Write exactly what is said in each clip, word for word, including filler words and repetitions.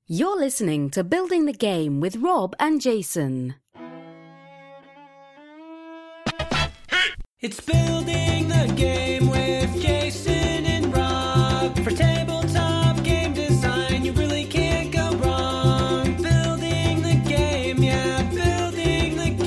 You're listening to Building the Game with Rob and Jason. It's Building the Game with Jason and Rob. For tabletop game design, you really can't go wrong. Building the game, yeah, building the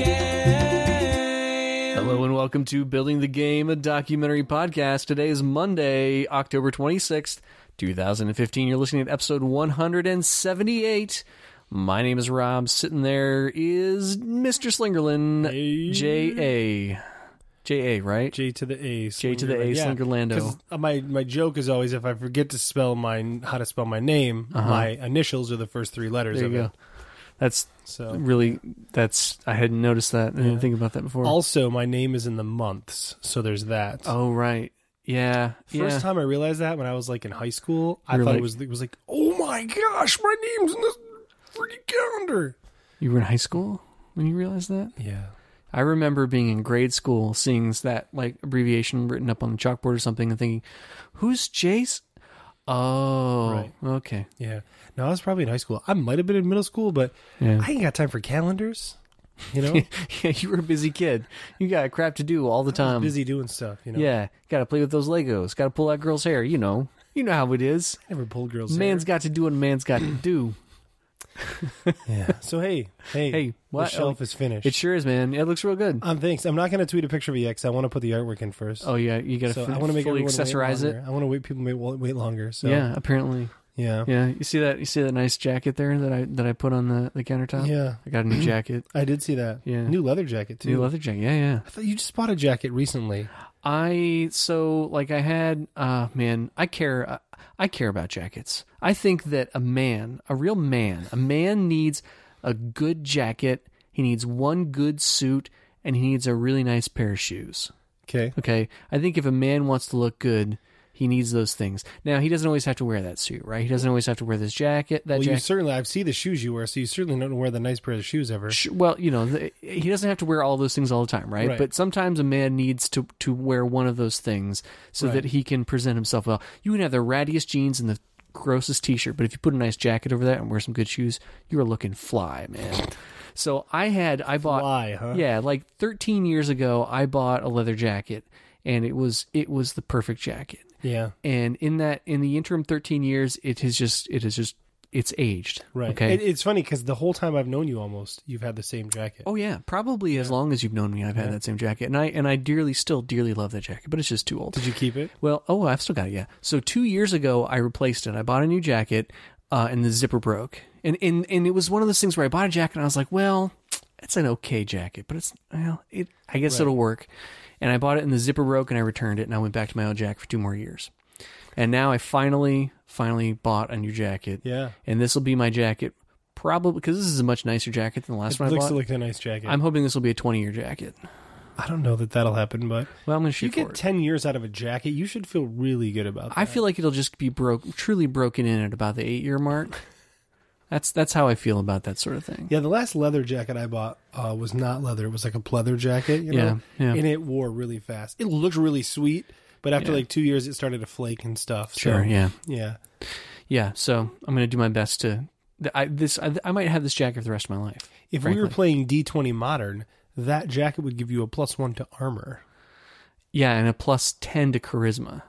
game. Hello and welcome to Building the Game, a documentary podcast. Today is Monday, October twenty-sixth, two thousand fifteen. You're listening to episode one hundred seventy-eight. My name is Rob. Sitting there is Mister Slingerland, Hey. J A J A, right? J to the A. J to the A, Yeah, Slingerlando. 'cause My my joke is always if I forget to spell my how to spell my name, Uh-huh. my initials are the first three letters There of you it. go. That's So really, that's, I hadn't noticed that. I didn't Yeah. think about that before. also my name is in the months, so there's that. oh, right. Yeah. First yeah. time I realized that when I was like in high school, I You're thought like- it was it was like, oh my gosh, my name's in this freaking calendar. You were in high school when you realized that? Yeah. I remember being in grade school, seeing that like abbreviation written up on the chalkboard or something, and thinking, "Who's Jace?" Oh, Right. okay, Yeah. No, I was probably in high school. I might have been in middle school, but yeah. I ain't got time for calendars. You know? yeah, you were a busy kid. You got crap to do all the I was time. busy doing stuff, you know. Yeah, got to play with those Legos. Got to pull that girl's hair. You know, you know how it is. I never pulled girls' Man's hair. got to do what a man's got to do. Yeah. So hey, hey, Hey, what? the shelf Oh, is finished. It sure is, man. It looks real good. Um, thanks. I'm not going to tweet a picture of it yet because I want to put the artwork in first. Oh yeah, you got to so f- I want to make fully everyone accessorize wait it. longer. I want to wait people wait, wait longer. So Yeah, apparently. yeah, Yeah, you see that? You see that nice jacket there that I that I put on the, the countertop? yeah. I got a new jacket. I did see that. Yeah. New leather jacket too. New leather jacket. Yeah, yeah. I thought you just bought a jacket recently. I so like I had uh man, I care uh, I care about jackets. I think that a man, a real man, a man needs a good jacket, he needs one good suit, and he needs a really nice pair of shoes. Okay. Okay? I think if a man wants to look good, he needs those things. Now, he doesn't always have to wear that suit, right? He doesn't always have to wear this jacket, that Well, you jacket. certainly I see the shoes you wear, so you certainly don't wear the nice pair of shoes ever. Sh- Well, you know, the, he doesn't have to wear all those things all the time, right? Right. But sometimes a man needs to to wear one of those things so Right. that he can present himself well. You can have the rattiest jeans and the grossest t-shirt, but if you put a nice jacket over that and wear some good shoes, you are looking fly, man. So I had, I bought, Fly, huh? yeah, like thirteen years ago, I bought a leather jacket, and it was it was the perfect jacket. Yeah. And in that, in the interim thirteen years, it has just, it has just, it's aged. Right. Okay. It, it's funny because the whole time I've known you, almost you've had the same jacket. Oh yeah, probably as long as you've known me, I've had Yeah. that same jacket, and I and I dearly, still dearly love that jacket, but it's just too old. Did you keep it? Well, oh, I've still got it. Yeah. So two years ago, I replaced it. I bought a new jacket, uh, and the zipper broke, and and and it was one of those things where I bought a jacket, and I was like, well, it's an okay jacket, but it's well, it I guess Right. it'll work. And I bought it, and the zipper broke, and I returned it, and I went back to my old jacket for two more years, and now I finally finally bought a new jacket. Yeah. And this will be my jacket, probably because this is a much nicer jacket than the last It one I looks bought. like a nice jacket. I'm hoping this will be a twenty-year jacket. I don't know that that'll happen, but Well, I'm going to if you shoot for get it. ten years out of a jacket, you should feel really good about that. I feel like it'll just be broke, truly broken in at about the eight-year mark. That's that's how I feel about that sort of thing. Yeah, the last leather jacket I bought uh, was not leather. It was like a pleather jacket, you know? Yeah, yeah. And it wore really fast. It looked really sweet, but after Yeah. like two years, it started to flake and stuff. So, Sure, yeah, Yeah. yeah. So I'm going to do my best to. I this I, I might have this jacket for the rest of my life. If frankly. we were playing D twenty Modern, that jacket would give you a plus one to armor. Yeah, and a plus ten to charisma.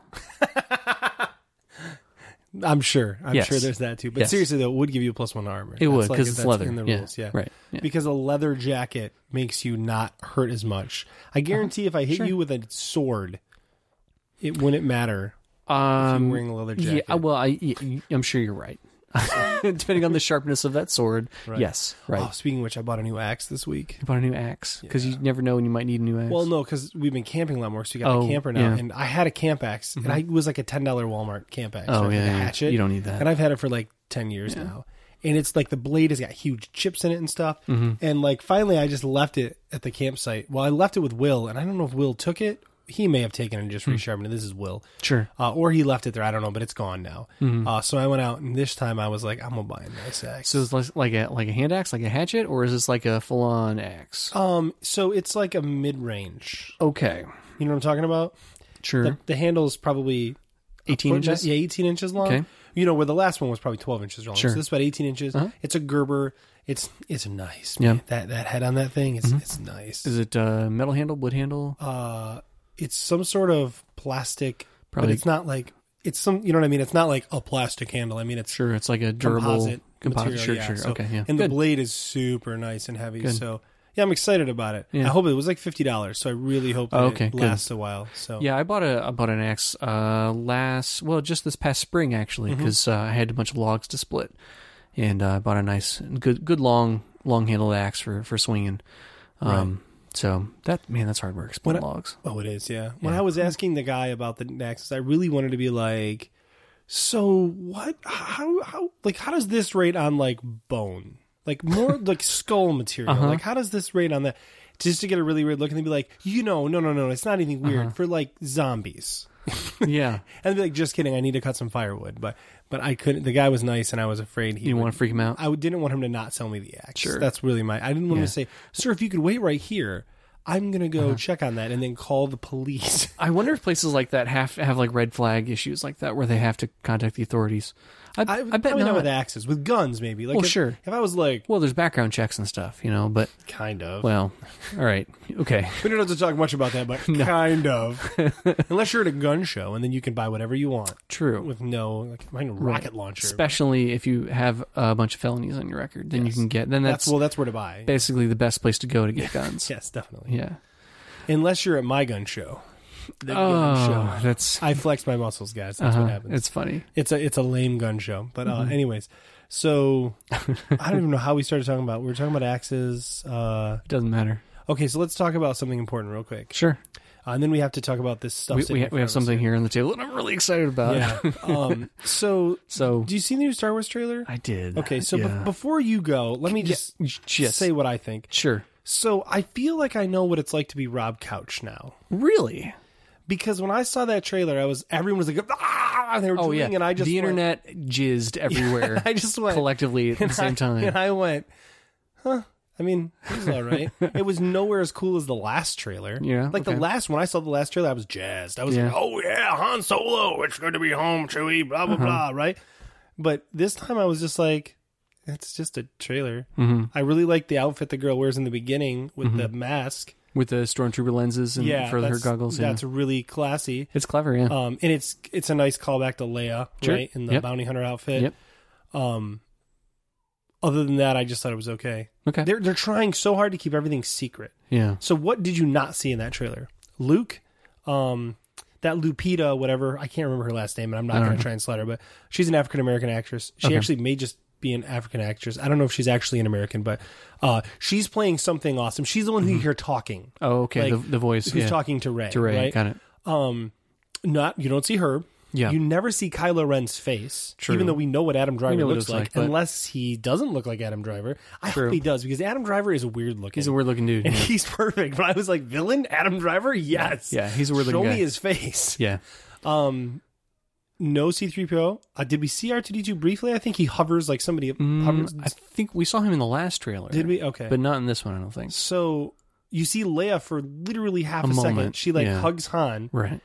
I'm sure. I'm Yes. sure there's that too. But Yes. seriously, though, it would give you a plus one to armor. It would That's like- because it's that's leather. in the yeah, rules. Yeah. right. Yeah. Because a leather jacket makes you not hurt as much. I guarantee if I hit Sure. you with a sword, it wouldn't matter if Um, you're wearing a leather jacket. yeah. Well, I yeah, I'm sure you're right. Depending on the sharpness of that sword. Right. Yes. Right. Oh, speaking of which, I bought a new axe this week. You bought a new axe because Yeah. you never know when you might need a new axe. Well, no, because we've been camping a lot more, so we got Oh, a camper now. yeah. And I had a camp axe, and I, it was like a ten dollar Walmart camp axe. Oh, right? yeah, Like a yeah. hatchet. You don't need that. And I've had it for like ten years Yeah. now. And it's like the blade has got huge chips in it and stuff. Mm-hmm. And like finally, I just left it at the campsite. Well, I left it with Will, and I don't know if Will took it. He may have taken it and just resharpened it. This is Will. Sure. Uh, or he left it there. I don't know, but it's gone now. Mm-hmm. Uh, so I went out, and this time I was like, I'm going to buy a nice axe. So it's like- like a like a hand axe, like a hatchet, or is this like a full on axe? um, so it's like a mid range. Okay, You know what I'm talking about? sure. The, the handle is probably eighteen foot- inches. Yeah, eighteen inches long. Okay. You know, where the last one was probably twelve inches long. Sure. So this is about eighteen inches. Uh-huh. It's a Gerber. It's it's nice. Yeah. Man. That that head on that thing is it's nice. Is it uh, metal handle, wood handle? Uh, it's some sort of plastic, Probably- but it's not like it's some. You know what I mean? It's not like a plastic handle. I mean, it's Sure, it's like a durable composite, composite. material. Sure, yeah. sure. So- okay, yeah. And Good. the blade is super nice and heavy. Good. So yeah, I'm excited about it. Yeah. I hope it was like fifty dollars. So I really hope that Oh, okay, it good. lasts a while. So Yeah, I bought a I bought an axe uh, last well just this past spring actually Mm-hmm. because uh, I had a bunch of logs to split, and uh, I bought a nice good good long long handled axe for for swinging. Um, So that man, that's hard work splitting When I- logs. Oh, it is, yeah. When Yeah. I was asking the guy about the Nexus, I really wanted to be like, so what? How, how, like, how does this rate on, like, bone? Like, more, like, skull material. Uh-huh. Like, how does this rate on that? Just to get a really weird look and then be like, you know, no, no, no, it's not anything weird. Uh-huh. For, like, zombies. Yeah, And I'd be like, just kidding, I need to cut some firewood. But, but I couldn't, the guy was nice and I was afraid he you would, want to freak him out? I didn't want him to not sell me the axe. Sure. That's really my, I didn't want him Yeah. to say, sir, if you could wait right here, I'm going to go check on that and then call the police. I wonder if places like that have have like red flag issues like that where they have to contact the authorities. I, I, I bet probably not. not with axes, with guns maybe. Like Well, if, sure. If I was like, Well, there's background checks and stuff, you know. But kind of. well, all right, okay. We don't have to talk much about that, but kind of. Unless you're at a gun show, and then you can buy whatever you want True. with no like I mean, rocket launcher. Especially if you have a bunch of felonies on your record, then Yes. you can get. Then that's that's, well, that's where to buy. basically the best place to go to get guns. Yes, definitely. Yeah. Unless you're at my gun show. The gun Oh, show. that's I flex my muscles, guys. That's uh-huh. what happens. It's funny. It's a it's a lame gun show. But uh, Mm-hmm. anyways, so I don't even know how we started talking about. We were talking about axes. Uh, It doesn't matter. okay, so let's talk about something important real quick, Sure. uh, and then we have to talk about this stuff. We sitting we, in ha- we front have of us something here. here on the table that I'm really excited about. Yeah. um, so, So do you see the new Star Wars trailer? I did. Okay, so be- yeah. before you go, let me just yes. say what I think. Sure. So, I feel like I know what it's like to be Rob Couch now. Really? Because when I saw that trailer, I was everyone was like, ah, and they were Oh drooling, yeah. and I just the went- internet jizzed everywhere. I just went collectively at the and same I- time. and I went, huh? I mean, it was all right. It was nowhere as cool as the last trailer. Yeah, like okay. the last when I saw the last trailer, I was jazzed. I was Yeah. like, oh yeah, Han Solo, it's good to be home, Chewie, blah Uh-huh. blah blah, right? But this time I was just like, it's just a trailer. Mm-hmm. I really like the outfit the girl wears in the beginning with the mask. With the stormtrooper lenses and Yeah, for her that's- goggles. Yeah. That's really classy. It's clever, yeah. Um, and it's it's a nice callback to Leia, Sure. right, in the Yep. bounty hunter outfit. Yep. Um, other than that, I just thought it was okay. Okay. They're they're trying so hard to keep everything secret. Yeah. So what did you not see in that trailer? Luke, um, that Lupita, whatever, I can't remember her last name, and I'm not don't going to know. try and slide her, but she's an African American actress. She Okay. actually may just be an African actress. I don't know if she's actually an American, but uh, she's playing something awesome. She's the one who you hear talking. Oh, okay. Like, the, the voice. Who's yeah. talking to Rey? to Ray. right? Got it. Um, not you don't see her. Yeah. You never see Kylo Ren's face, True. even though we know what Adam Driver know what looks it looks like, like, but- unless he doesn't look like Adam Driver. I True. hope he does, because Adam Driver is weird looking. He's a weird looking dude. and Yeah. he's perfect. But I was like, villain Adam Driver, yes, Yeah, he's a weird Show looking me guy. his face. yeah. Um, no C three P O. Uh, did we see R two D two briefly? I think he hovers like somebody hovers. Mm, I think we saw him in the last trailer. Did we? Okay, But not in this one, I don't think. so you see Leia for literally half a, A second. moment, She like yeah. hugs Han. Right.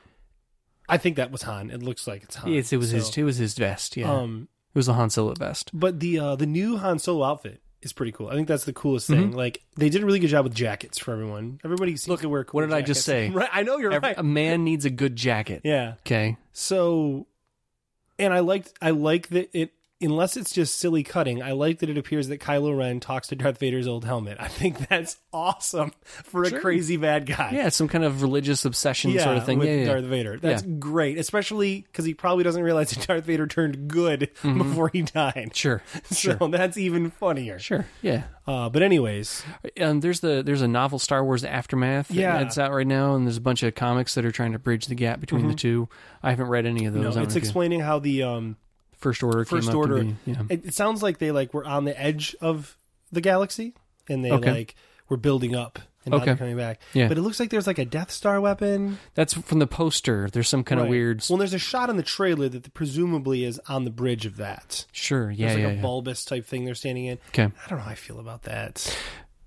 I think that was Han. It looks like it's Han. Yes, it was So, his. It was his vest. Yeah. Um, it was the Han Solo vest. But the uh, the new Han Solo outfit is pretty cool. I think that's the coolest thing. Like they did a really good job with jackets for everyone. Everybody seems to wear cool what did I just jackets. say? Right, I know you're Every- right. A man needs a good jacket. Yeah. Okay. So, and I liked I like that it. Unless it's just silly cutting, I like that it appears that Kylo Ren talks to Darth Vader's old helmet. I think that's awesome for a Sure. crazy bad guy. Yeah, some kind of religious obsession Yeah, sort of thing. with Yeah, yeah, yeah. Darth Vader. That's Yeah. great, especially because he probably doesn't realize that Darth Vader turned good before he died. Sure. So Sure. that's even funnier. Sure. Yeah. Uh, but anyways, Um, there's the there's a novel Star Wars Aftermath Yeah. that's out right now, and there's a bunch of comics that are trying to bridge the gap between the two. I haven't read any of those. no, I don't it's know if you- explaining how the um, First Order First came up to Order. be- yeah. It, it sounds like they like were on the edge of the galaxy, and they Okay. like were building up, and now Okay. they're coming back. Yeah. But it looks like there's like a Death Star weapon. That's from the poster. There's some kind of Right. weird. Well, there's a shot in the trailer that presumably is on the bridge of that. Sure. Yeah. There's like yeah. a yeah. bulbous type thing they're standing in. Okay. I don't know how I feel about that.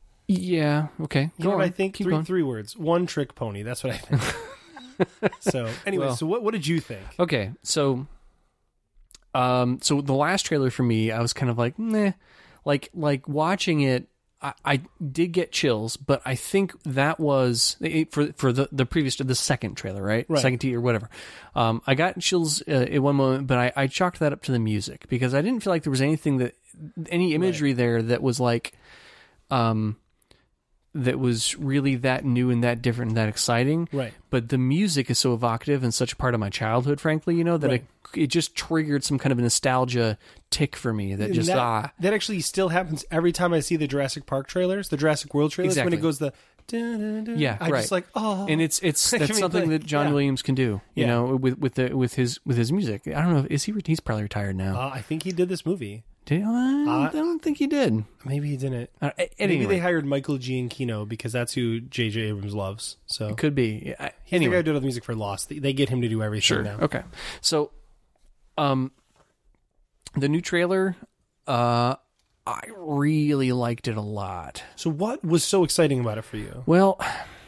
Yeah. Okay. You Go know what on. I think? Keep Three going. three words. One trick pony. That's what I think. So anyway, Well. so what what did you think? Okay. So Um, so the last trailer for me, I was kind of like, meh. Like, like watching it, I, I did get chills, but I think that was for for the the previous the second trailer, right? Right. Second teaser, whatever. Um, I got chills uh, at one moment, but I, I chalked that up to the music because I didn't feel like there was anything that any imagery right. there that was like, um, that was really that new and that different and that exciting. Right. But the music is so evocative and such a part of my childhood, frankly, you know, that right. it, it just triggered some kind of a nostalgia tick for me that just, that, ah. That actually still happens every time I see the Jurassic Park trailers, the Jurassic World trailers, exactly. when it goes the... Dun, dun, dun, yeah, I right. just like, oh. And it's it's that's mean, something like, that John yeah. Williams can do, you yeah. know, with with the with his with his music. I don't know, is he he's probably retired now. Uh, I think he did this movie. Did, uh, I don't think he did. Maybe he didn't. Uh, Maybe anyway. they hired Michael Giacchino because that's who J J Abrams loves. So It could be. I, he's anyway. the guy who did all the music for Lost. They, they get him to do everything Sure. now. Okay. So, um, the new trailer, uh, I really liked it a lot. So what was so exciting about it for you? Well,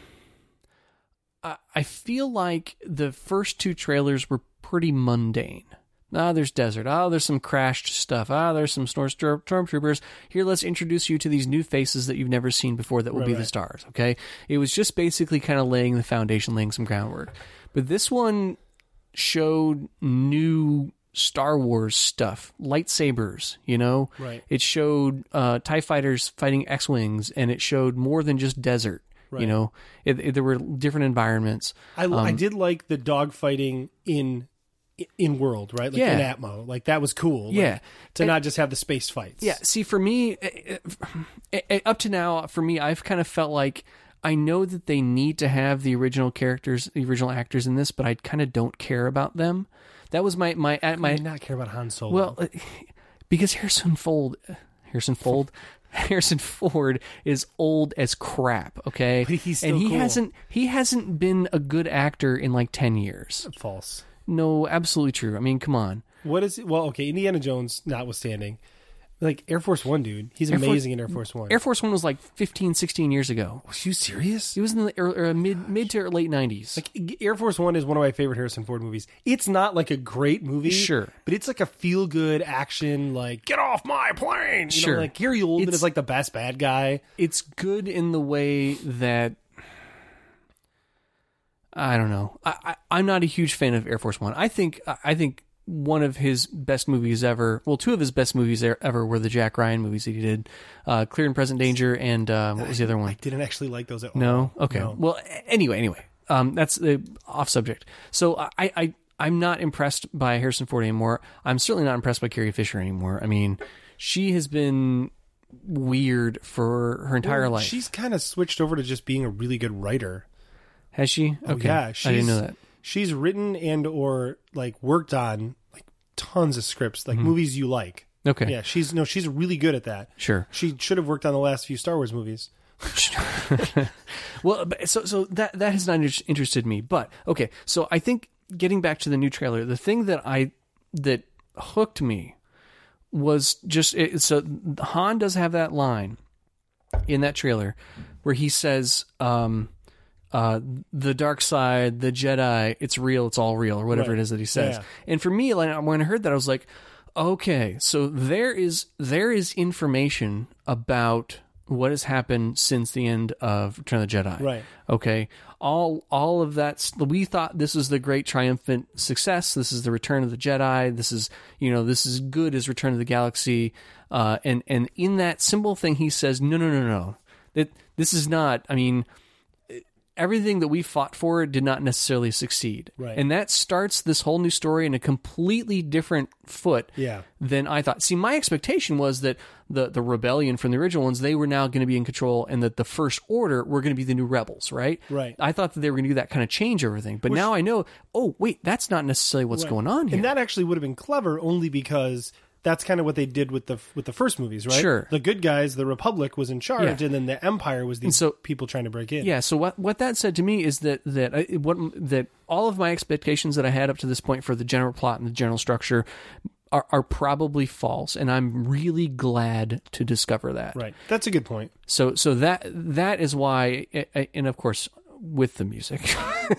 I, I feel like the first two trailers were pretty mundane. Ah, there's desert. Ah, there's some crashed stuff. Ah, there's some storm stormtroopers. Here, let's introduce you to these new faces that you've never seen before that will right, be right. the stars, okay? It was just basically kind of laying the foundation, laying some groundwork. But this one showed new Star Wars stuff, lightsabers, you know? Right. It showed uh, TIE fighters fighting X-Wings, and it showed more than just desert. Right. You know, it, it, there were different environments. I, Um, I did like the dogfighting in in world, right? Like Yeah. in Atmo. Like that was cool. Like, Yeah. to And- not just have the space fights. Yeah, see, for me, eh, eh, eh, up to now, for me, I've kind of felt like I know that they need to have the original characters, the original actors in this, but I kind of don't care about them. That was my my at I my did not care about Han Solo. well, eh, because Harrison Ford, Harrison Ford, Harrison Ford is old as crap. Okay, But he's still and he cool. hasn't he hasn't been a good actor in like ten years. false. No, absolutely true. I mean, come on. What is it? Well, okay, Indiana Jones notwithstanding. Like Air Force One, dude. He's Air Force- amazing in Air Force One. Air Force One was like fifteen, sixteen years ago. Was you serious? It was in the er, er, mid mid to late nineties. Like Air Force One is one of my favorite Harrison Ford movies. It's not like a great movie, Sure. but it's like a feel good action. Like get off my plane. You Sure. know, like Gary Oldman It's- is like the best bad guy. It's good in the way that I don't know. I, I I'm not a huge fan of Air Force One. I think I think one of his best movies ever. Well, two of his best movies ever were the Jack Ryan movies that he did, uh, Clear and Present Danger, and uh, what was the other one? I didn't actually like those at all. No. Okay. No. Well, a- anyway, anyway, um, that's uh, off subject. So I, I, I'm not impressed by Harrison Ford anymore. I'm certainly not impressed by Carrie Fisher anymore. I mean, she has been weird for her entire Well, life. She's kind of switched over to just being a really good writer. Has she? Oh, Okay. yeah, I she's, didn't know that. She's written and or like worked on like tons of scripts, like movies you like. Okay. Yeah, she's no, she's really good at that. Sure. She should have worked on the last few Star Wars movies. Well, but- so so that that has not inter- interested me. But okay, so I think getting back to the new trailer, the thing that I that hooked me was just it, so Han does have that line in that trailer where he says, um, uh, "The dark side, the Jedi, it's real, it's all real," or whatever Right. it is that he says. Yeah. And for me, like when I heard that, I was like, okay, so there is there is information about what has happened since the end of Return of the Jedi. Right. Okay. All all of that. We thought this was the great triumphant success. This is the Return of the Jedi. This is you know this is good as Return of the Galaxy. Uh, and and in that simple thing, he says, no, no, no, no. That this is not. I mean, everything that we fought for did not necessarily succeed. Right. And that starts this whole new story in a completely different foot Yeah. than I thought. See, my expectation was that the, the rebellion from the original ones, they were now going to be in control, and that the First Order were going to be the new rebels, right? Right. I thought that they were going to do that kind of change everything. But now I know, oh, wait, that's not necessarily what's Right. going on here. And that actually would have been clever only because that's kind of what they did with the with the first movies, right? Sure. The good guys, the Republic, was in charge, Yeah. and then the Empire was these so- people trying to break in. Yeah, so what what that said to me is that that I, what that all of my expectations that I had up to this point for the general plot and the general structure are, are probably false, and I'm really glad to discover that. Right. That's a good point. So so that that is why, and of course, with the music.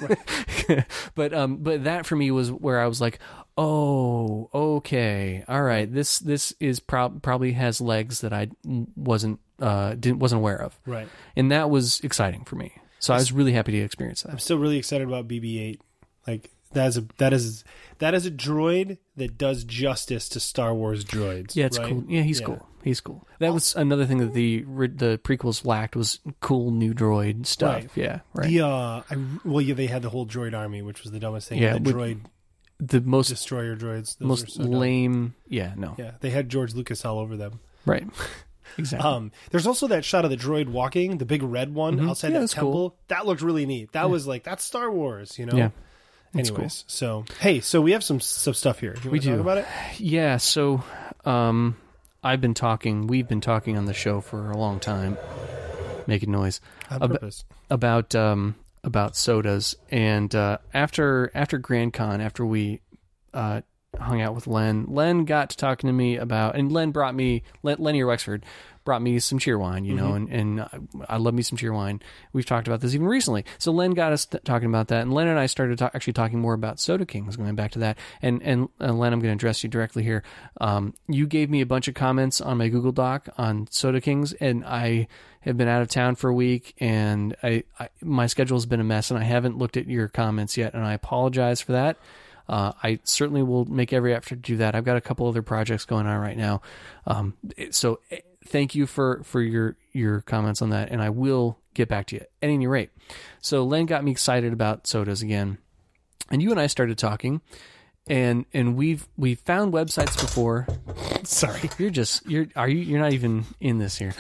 but um, but that for me was where I was like, oh, okay, all right. This this is prob- probably has legs that I wasn't uh didn't wasn't aware of. Right. And that was exciting for me. So I was really happy to experience I'm that. still really excited about B B eight. Like that is a that is that is a droid that does justice to Star Wars droids. Yeah, it's right? cool. Yeah, he's Yeah. cool. He's cool. That was another thing that the the prequels lacked was cool new droid stuff. Right. Yeah, right. The uh, I, well, yeah, they had the whole droid army, which was the dumbest thing. Yeah, the with- droid the most destroyer droids. Those are most so dumb. lame. Yeah, no. Yeah, they had George Lucas all over them. Right. Exactly. Um, there's also that shot of the droid walking, the big red one Mhm. outside Yeah, that that's temple. cool. That looked really neat. That was like that's Star Wars, you know. Yeah. That's Anyways, so hey, so we have some some stuff here. You We want to talk do. about it? Yeah, so um, I've been talking, we've been talking on the show for a long time, making noise, On Ab- purpose. about um, about sodas. And uh, after after Grand Con, after we uh, hung out with Len, Len got to talking to me about, and Len brought me, Len, Lenny Wexford brought me some cheer wine, you know, and, and I love me some cheer wine. We've talked about this even recently. So Len got us th- talking about that, and Len and I started ta- actually talking more about Soda Kings, going back to that. And, and, and Len, I'm going to address you directly here. Um, you gave me a bunch of comments on my Google Doc on Soda Kings, and I have been out of town for a week, and I, I my schedule has been a mess, and I haven't looked at your comments yet, and I apologize for that. Uh, I certainly will make every effort to do that. I've got a couple other projects going on right now. Um, so thank you for, for your, your comments on that, and I will get back to you at any rate. So Len got me excited about sodas again, and you and I started talking, and, and we've, we've found websites before. Sorry. You're just, you're, are you, you're not even in this here.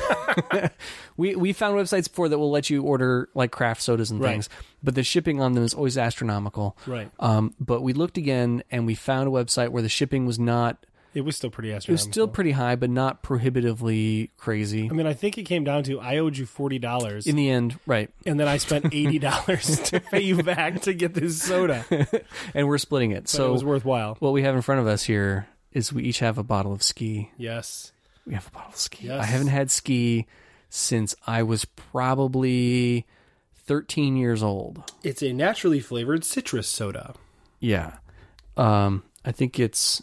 we we found websites before that will let you order like craft sodas and Right. things, but the shipping on them is always astronomical. Right. Um, but we looked again and we found a website where the shipping was not, It was still pretty it was astronomical. still pretty high, but not prohibitively crazy. I mean, I think it came down to I owed you forty dollars, In the end, right. and then I spent eighty dollars to pay you back to get this soda. But And we're splitting it. so So it was worthwhile. what we have in front of us here is we each have a bottle of ski. Yes. We have a bottle of ski. Yes. I haven't had ski since I was probably thirteen years old. It's a naturally flavored citrus soda. Yeah. Um, I think it's,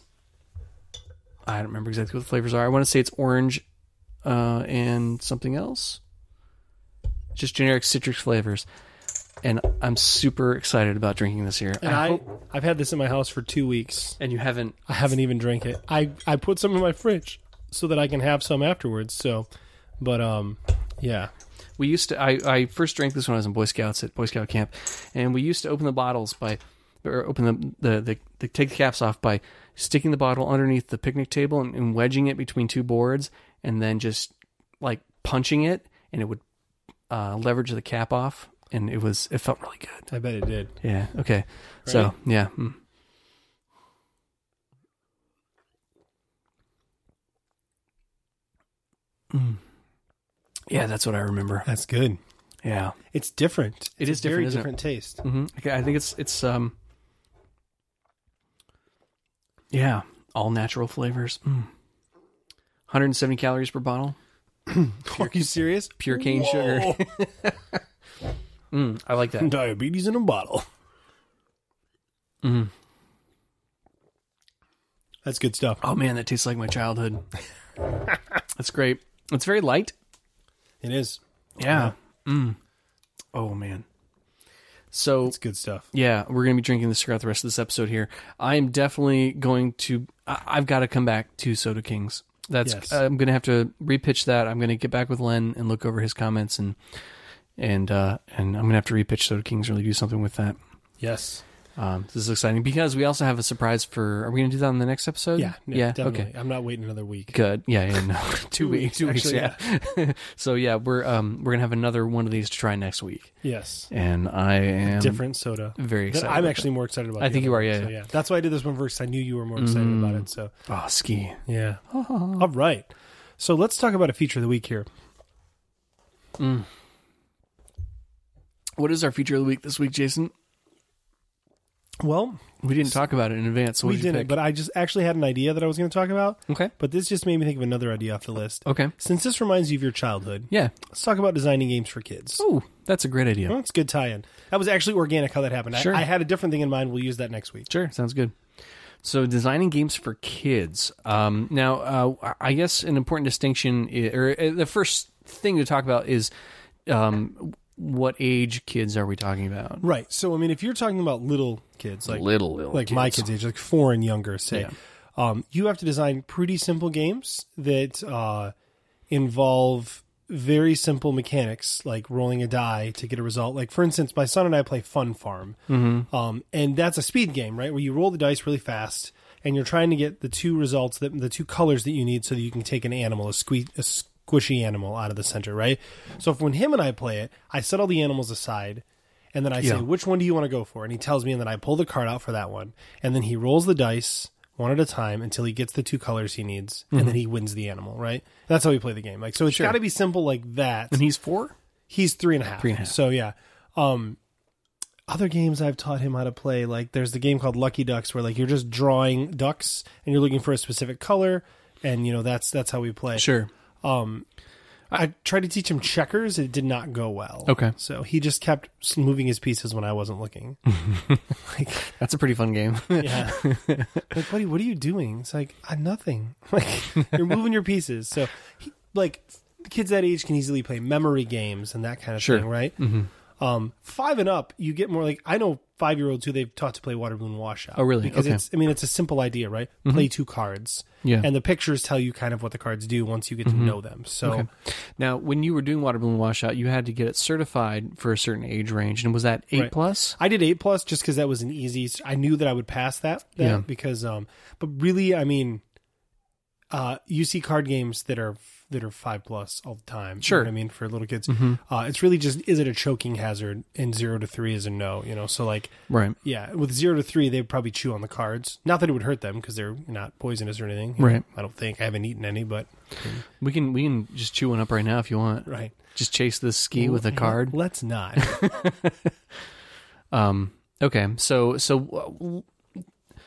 I don't remember exactly what the flavors are. I want to say it's orange uh, and something else. Just generic citrus flavors. And I'm super excited about drinking this here. And I, hope- I've had this in my house for two weeks. and you haven't. I haven't even drank it. I, I put some in my fridge so that I can have some afterwards. So, but um, yeah. We used to, I, I first drank this when I was in Boy Scouts at Boy Scout camp. And we used to open the bottles by, or open the, the, the, the take the caps off by sticking the bottle underneath the picnic table and, and wedging it between two boards and then just like punching it, and it would uh, leverage the cap off. And it was, it felt really good. I bet it did. Yeah. Okay. So, Right? yeah. Mm. Mm. Yeah, that's what I remember. That's good. Yeah. It's different. It It's is a very different, isn't it? different taste. hmm Okay, I think it's it's um yeah, all natural flavors. Mm. one hundred seventy calories per bottle. Are you serious? Pure cane sugar. mm, I like that. Diabetes in a bottle. Mm. That's good stuff. Oh man, that tastes like my childhood. That's great. It's very light. It is. Yeah. Mm. Oh man. So It's good stuff. yeah, we're going to be drinking this throughout the rest of this episode here. I am definitely going to, I, I've got to come back to Soda Kings. That's, Yes. I'm going to have to repitch that. I'm going to get back with Len and look over his comments and, and, uh, and I'm going to have to repitch Soda Kings, really do something with that. Yes. Um, this is exciting because we also have a surprise for, are we going to do that in the next episode? Yeah. Yeah. Definitely. Okay. I'm not waiting another week. Good. Yeah. Yeah. No. two, Two weeks. Two weeks. actually, Yeah. So yeah, we're, um, we're going to have another one of these to try next week. Yes. And I am Different soda. very That excited. I'm about actually more excited about. I the think other you are, one, yeah, so, yeah. yeah. That's why I did this one first. I knew you were more excited Mm. about it. So that. Oh, ski. yeah. All right. So let's talk about a feature of the week here. Mm. What is our feature of the week this week, Jason? Well, We didn't talk about it in advance. So we what'd you didn't, pick? but I just actually had an idea that I was going to talk about. Okay. But this just made me think of another idea off the list. Okay. Since this reminds you of your childhood, Yeah. let's talk about designing games for kids. Oh, that's a great idea. Well, it's a good tie-in. That was actually organic how that happened. Sure. I, I had a different thing in mind. We'll use that next week. Sure, sounds good. So, designing games for kids. Um, now, uh, I guess an important distinction, i- or uh, the first thing to talk about is um, what age kids are we talking about? Right. So, I mean, if you're talking about little kids, like Little, little like kids. my kids' age, like four and younger, say, Yeah. um, you have to design pretty simple games that uh, involve very simple mechanics, like rolling a die to get a result. Like, for instance, my son and I play Fun Farm, mm-hmm. um, and that's a speed game, right? Where you roll the dice really fast, and you're trying to get the two results, that the two colors that you need, so that you can take an animal, a, sque- a squishy animal, out of the center, right? So, if, when him and I play it, I set all the animals aside. And then I Yeah. say, which one do you want to go for? And he tells me, and then I pull the card out for that one. And then he rolls the dice one at a time until he gets the two colors he needs, and then he wins the animal, right? That's how we play the game. Like, so it's Sure. got to be simple like that. And he's four? He's three and a half. Three and a half. So yeah. Um, other games I've taught him how to play, like there's the game called Lucky Ducks, where like you're just drawing ducks and you're looking for a specific color, and you know that's that's how we play. Sure. Um, I tried to teach him checkers. It did not go well. Okay. So he just kept moving his pieces when I wasn't looking. like, That's a pretty fun game. yeah. Like, buddy, what are you doing? It's like, uh, nothing. Like, you're moving your pieces. So, he, like, kids that age can easily play memory games and that kind of Sure. thing, right? Mm-hmm. Um, five and up, you get more like, I know five-year-olds who they've taught to play Water Balloon Washout. Oh, really? Because Okay. it's, I mean, it's a simple idea, right? Play two cards. Yeah. And the pictures tell you kind of what the cards do once you get to know them. So, Okay. Now, when you were doing Water Balloon Washout, you had to get it certified for a certain age range. And was that eight Right. plus? I did eight plus just because that was an easy. I knew that I would pass that. that Yeah. Because, um, but really, I mean, uh, you see card games that are that are five plus all the time. Sure. You know what I mean, for little kids, Mm-hmm. uh, it's really just, is it a choking hazard? And zero to three is a no. You know, so like, Right. yeah, with zero to three, they'd probably chew on the cards. Not that it would hurt them because they're not poisonous or anything. You Right. know, I don't think I haven't eaten any, but We can we can just chew one up right now if you want. right. Just chase this ski with a card. Let's not. Um. Okay. So so uh,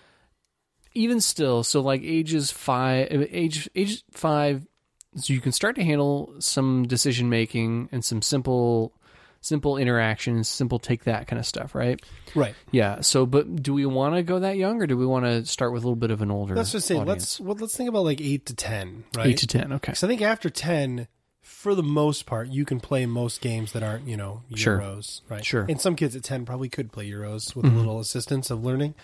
even still, so like ages five, age age five, so you can start to handle some decision making and some simple simple interactions, simple take that kind of stuff, right? Right. Yeah. So, but do we want to go that young, or do we want to start with a little bit of an older? Let's just say audience? let's well, let's think about like eight to ten. Right. eight to ten. Okay. So I think after ten, for the most part, you can play most games that aren't, you know, Sure. Euros, right? Sure. And some kids at ten probably could play Euros with a little assistance of learning.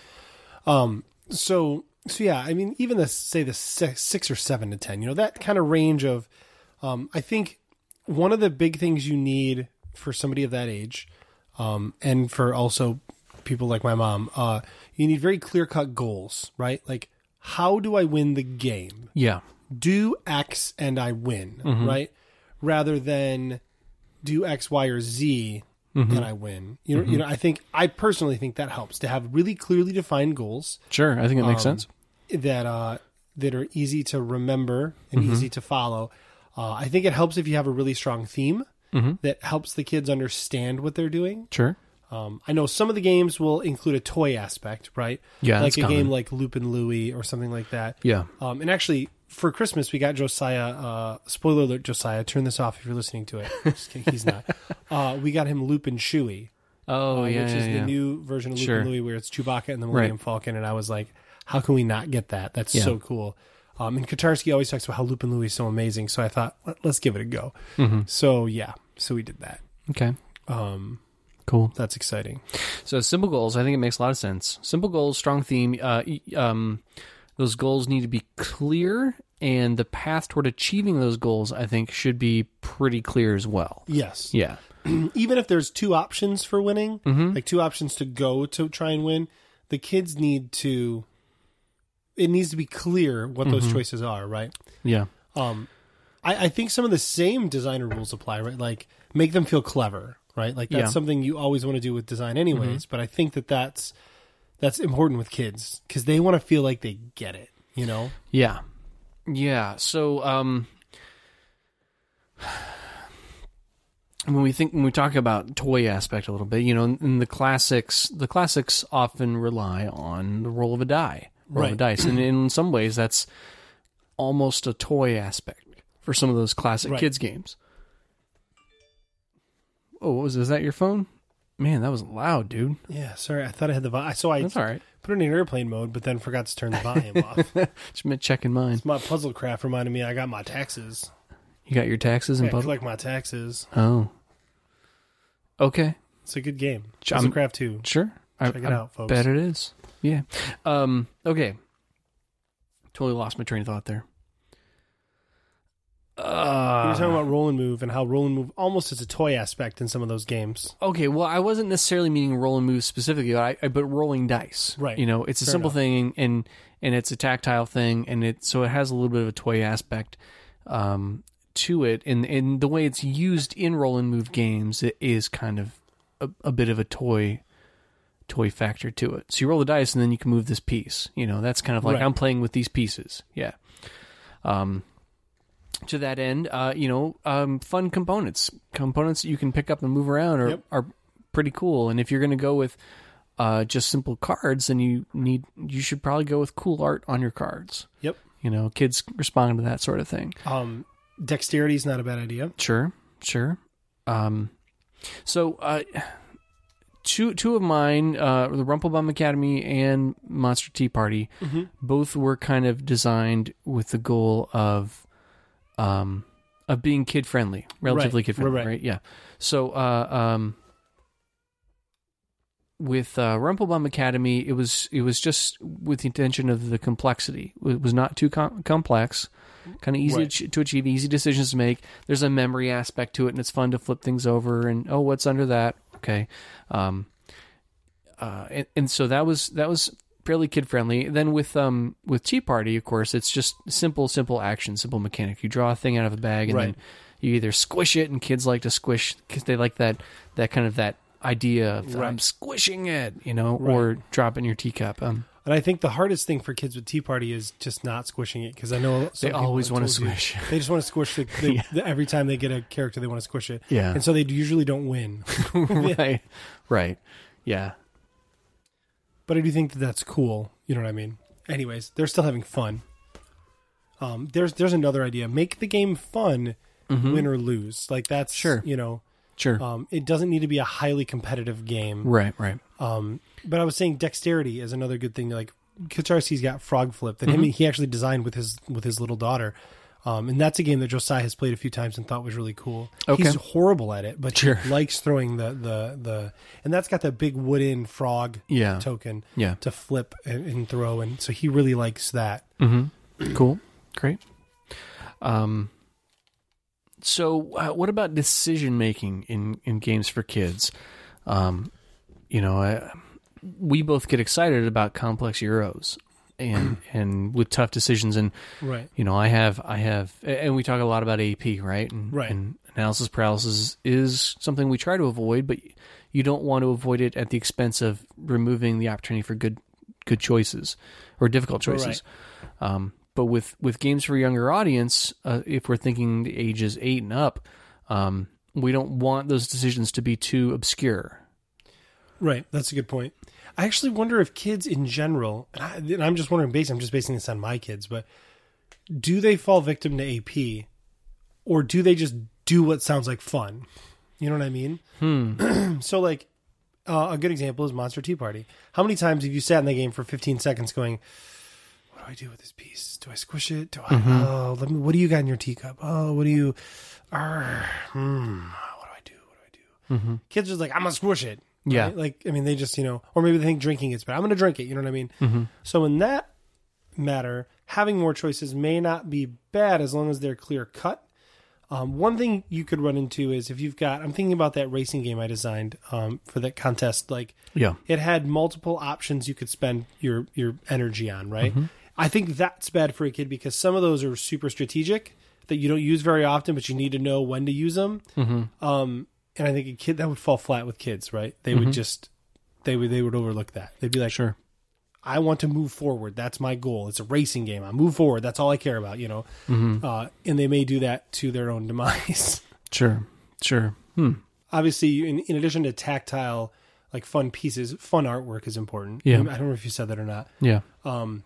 Um. So so yeah, I mean, even the say the six, six or seven to ten, you know, that kind of range of, um, I think one of the big things you need for somebody of that age, um, and for also people like my mom, uh, you need very clear cut goals, right? Like, how do I win the game? Yeah. Do X and I win, Mm-hmm. right? Rather than do X, Y, or Z Mm-hmm. and I win. You know, you know. I think I personally think that helps to have really clearly defined goals Sure. I think it makes Um, sense. that uh, that are easy to remember and Mm-hmm. easy to follow. Uh, I think it helps if you have a really strong theme Mm-hmm. that helps the kids understand what they're doing. Sure. Um, I know some of the games will include a toy aspect, right? Yeah, like that's a common. game like Lupin Louie or something like that. Yeah. Um, and actually, for Christmas, we got Josiah. Uh, spoiler alert, Josiah. Turn this off if you're listening to it. Just kidding, he's not. Uh, we got him Lupin Chewie, Oh uh, yeah. which yeah, is yeah. the new version of Lupin Sure. Louie, where it's Chewbacca and the Millennium Right. Falcon. And I was like, how can we not get that? That's Yeah. so cool. Um, and Katarsky always talks about how Lupin Louie is so amazing. So I thought, Let, let's give it a go. Mm-hmm. So yeah, so we did that. Okay. Um, Cool. that's exciting. So simple goals, I think it makes a lot of sense. Simple goals, strong theme. Uh, e- um, those goals need to be clear, and the path toward achieving those goals, I think, should be pretty clear as well. Yes. Yeah. Even if there's two options for winning, Mm-hmm. like two options to go to try and win, the kids need to. It needs to be clear what those Mm-hmm. choices are, right? Yeah. Um, I, I think some of the same designer rules apply, right? Like make them feel clever, right? Like that's Yeah. Mm-hmm. something you always want to do with design, anyways. But I think that that's that's important with kids because they want to feel like they get it, you know? Yeah. Yeah. So, um, when we think when we talk about toy aspect a little bit, you know, in the classics, the classics often rely on the roll of a die, roll of a Right. dice, and in some ways, that's almost a toy aspect for some of those classic Right. kids games. Oh, what was is that your phone? Man, that was loud, dude. Yeah, sorry. I thought I had the volume. So I That's all right. put it in airplane mode, but then forgot to turn the volume off. Just meant checking mine. My puzzle craft reminded me I got my taxes. You got your taxes and I puzzle. collect my taxes. Oh, okay, It's a good game. Ch- I'm- Puzzle craft two. sure. Check it out, folks. Bet it is. Yeah. Um. Okay. Totally lost my train of thought there. You Uh, were talking about roll and move and how roll and move almost is a toy aspect in some of those games. Okay, well, I wasn't necessarily meaning roll and move specifically, but, I, I, but rolling dice. Right. You know, it's a Fair simple enough. thing, and and it's a tactile thing, and it so it has a little bit of a toy aspect um, to it, and and the way it's used in roll and move games, it is kind of a, a bit of a toy toy factor to it. So you roll the dice, and then you can move this piece. You know, that's kind of like Right. I'm playing with these pieces. Yeah. Um. To that end, uh, you know, um, fun components, components that you can pick up and move around are, Yep. are pretty cool. And if you're going to go with uh, just simple cards, then you need you should probably go with cool art on your cards. Yep. You know, kids respond to that sort of thing. Um, dexterity is not a bad idea. Sure, sure. Um, so uh, two two of mine, uh, the Rumplebum Academy and Monster Tea Party, Mm-hmm. both were kind of designed with the goal of um of being kid friendly, relatively Right, kid friendly, right, right, right. Yeah. So uh um with uh Rumplebum Academy, it was it was just with the intention of the complexity. It was not too com- complex, kind of easy Right. to, to achieve, easy decisions to make. There's a memory aspect to it, and it's fun to flip things over and oh, what's under that? Okay. Um uh and, and so that was that was fairly kid friendly. Then with um with Tea Party, of course, it's just simple, simple action, simple mechanic. You draw a thing out of a bag, and Right. then you either squish it, and kids like to squish because they like that that kind of that idea of Right. I'm squishing it, you know, Right. or drop it in your teacup. Um, And I think the hardest thing for kids with Tea Party is just not squishing it because I know some They people always have wanna told you squish. They just want to squish the, the, Yeah. the- every time they get a character, they want to squish it. Yeah. and so they usually don't win. right, right, yeah, But I do think that that's cool. You know what I mean? Anyways, they're still having fun. Um, there's there's another idea. Make the game fun, win or lose. Like that's Sure. You know, sure, um, it doesn't need to be a highly competitive game. right, right. Um, but I was saying dexterity is another good thing. Like Kacharski's got Frog Flip that him he actually designed with his with his little daughter. Um, and that's a game that Josiah has played a few times and thought was really cool. Okay. He's horrible at it, but Sure. he likes throwing the, the, the and that's got that big wooden frog Yeah. token Yeah. to flip and, and throw, and so he really likes that. Mm-hmm. Cool, great. Um, so uh, what about decision making in in games for kids? Um, you know, I, we both get excited about complex Euros and and with tough decisions, and Right. you know, I have I have, and we talk a lot about A P, right? And, Right. And analysis paralysis is something we try to avoid, but you don't want to avoid it at the expense of removing the opportunity for good good choices or difficult choices. Um, but with, with games for a younger audience, uh, if we're thinking the ages eight and up, um, we don't want those decisions to be too obscure. Right. That's a good point. I actually wonder if kids in general, and, I, and I'm just wondering, based, I'm just basing this on my kids, but do they fall victim to A P, or do they just do what sounds like fun? You know what I mean? Hmm. So, like, uh, a good example is Monster Tea Party. How many times have you sat in the game for fifteen seconds going, what do I do with this piece? Do I squish it? Do I, Mm-hmm. oh, let me, what do you got in your teacup? Oh, what do you, arr, hmm, what do I do? What do I do? Mm-hmm. Kids are just like, I'm going to squish it. Yeah. Right? Like, I mean, they just, you know, or maybe they think drinking is bad. I'm going to drink it. You know what I mean? Mm-hmm. So in that matter, having more choices may not be bad as long as they're clear cut. Um, one thing you could run into is if you've got, I'm thinking about that racing game I designed um, for that contest. Like, Yeah. it had multiple options you could spend your, your energy on, right? Mm-hmm. I think that's bad for a kid because some of those are super strategic that you don't use very often, but you need to know when to use them. Mm-hmm. Um, and I think a kid that would fall flat with kids, right? They Mm-hmm. would just, they would, they would overlook that. They'd be like, Sure. I want to move forward. That's my goal. It's a racing game. I move forward. That's all I care about, you know? Mm-hmm. Uh, and they may do that to their own demise. Sure. Sure. Hmm. Obviously, in, in addition to tactile, like fun pieces, fun artwork is important. Yeah. I don't know if you said that or not. Yeah. Um,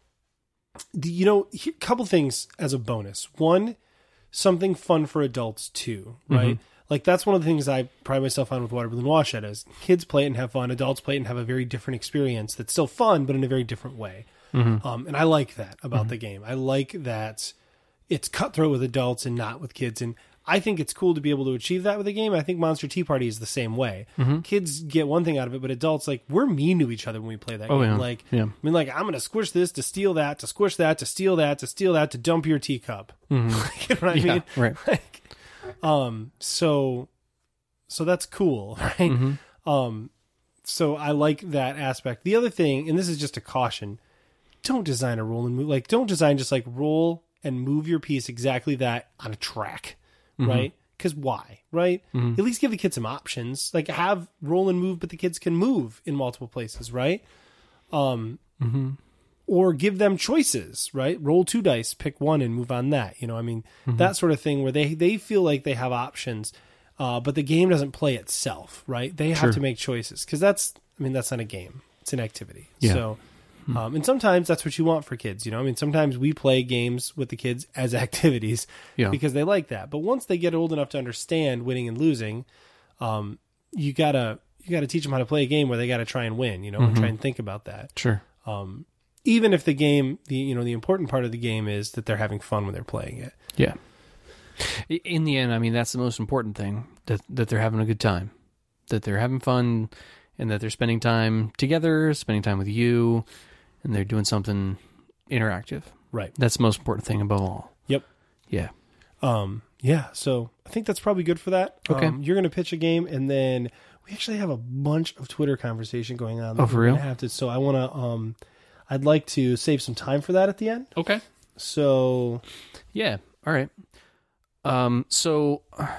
the, you know, a couple things as a bonus. One, something fun for adults too, right? Mm-hmm. Like that's one of the things I pride myself on with Water Balloon Wash is kids play it and have fun, adults play it and have a very different experience that's still fun, but in a very different way. Mm-hmm. Um, and I like that about Mm-hmm. the game. I like that it's cutthroat with adults and not with kids. And I think it's cool to be able to achieve that with a game. I think Monster Tea Party is the same way. Mm-hmm. Kids get one thing out of it, but adults, like, we're mean to each other when we play that Oh, game. yeah. Like, Yeah. I mean, like, I'm going to squish this to steal that, to squish that, to steal that, to steal that, to dump your teacup. Mm-hmm. You know what I Yeah, mean? right. Like, um, so, so that's cool, right? Mm-hmm. Um, so I like that aspect. The other thing, and this is just a caution, don't design a roll and move. Like, don't design just like roll and move your piece exactly that on a track, Mm-hmm. right? Because why, right? At least give the kids some options. Like, have roll and move, but the kids can move in multiple places, right? Um, Mm-hmm. Or give them choices, right? Roll two dice, pick one, and move on that. You know, I mean, Mm-hmm. that sort of thing where they they feel like they have options, uh, but the game doesn't play itself, right? They have Sure. to make choices because that's, I mean, that's not a game; it's an activity. Yeah. So, um, and sometimes that's what you want for kids. You know, I mean, sometimes we play games with the kids as activities Yeah. because they like that. But once they get old enough to understand winning and losing, um, you gotta you gotta teach them how to play a game where they gotta try and win. You know, and try and think about that. Sure. Um, even if the game, the you know, the important part of the game is that they're having fun when they're playing it. Yeah. I- In the end, I mean, that's the most important thing, that that they're having a good time, that they're having fun, and that they're spending time together, spending time with you, and they're doing something interactive. Right. That's the most important thing above all. Yep. Yeah. Um, yeah. So I think that's probably good for that. Okay. Um, you're going to pitch a game, and then we actually have a bunch of Twitter conversation going on. that Oh, for we're real? gonna Have to. So I want to. Um, I'd like to save some time for that at the end. Okay. So Yeah. All right. Um, so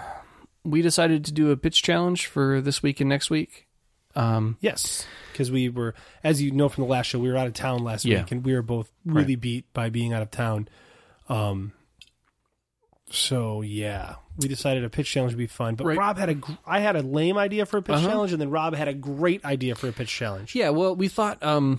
we decided to do a pitch challenge for this week and next week. Um, yes, because we were, as you know from the last show, we were out of town last Yeah. week, and we were both really beat by being out of town. Um. So yeah, we decided a pitch challenge would be fun. But Right. Rob had a, gr- I had a lame idea for a pitch Uh-huh. challenge, and then Rob had a great idea for a pitch challenge. yeah. Well, we thought, um,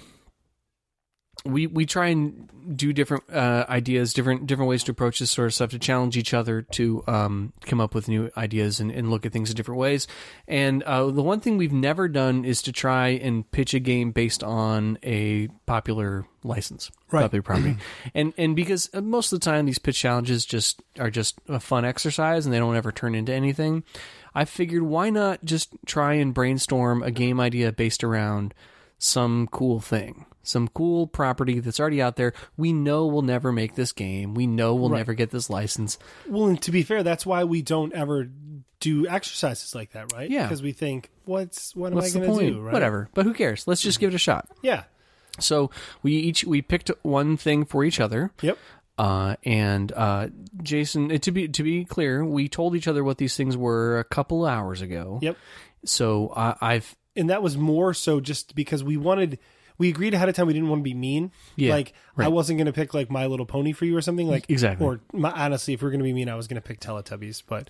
we, we try and do different, uh, ideas, different, different ways to approach this sort of stuff, to challenge each other to, um, come up with new ideas and, and look at things in different ways. And, uh, the one thing we've never done is to try and pitch a game based on a popular license, Right. popular property. and, and because most of the time these pitch challenges just are just a fun exercise and they don't ever turn into anything. I figured, why not just try and brainstorm a game idea based around some cool thing, some cool property that's already out there. We know we'll never make this game. We know we'll Right. never get this license. Well, and to be fair, that's why we don't ever do exercises like that, right? Yeah. Because we think, what's what am What's I the going to point? do? Right? Whatever. But who cares? Let's just give it a shot. Yeah. So we each we picked one thing for each other. Yep. Uh, and uh, Jason, uh, to be to be clear, we told each other what these things were a couple hours ago. Yep. So uh, I've And that was more so just because we wanted, we agreed ahead of time we didn't want to be mean. Yeah, Like, I right. wasn't going to pick, like, My Little Pony for you or something. like Exactly. Or, my, honestly, if we were going to be mean, I was going to pick Teletubbies. But,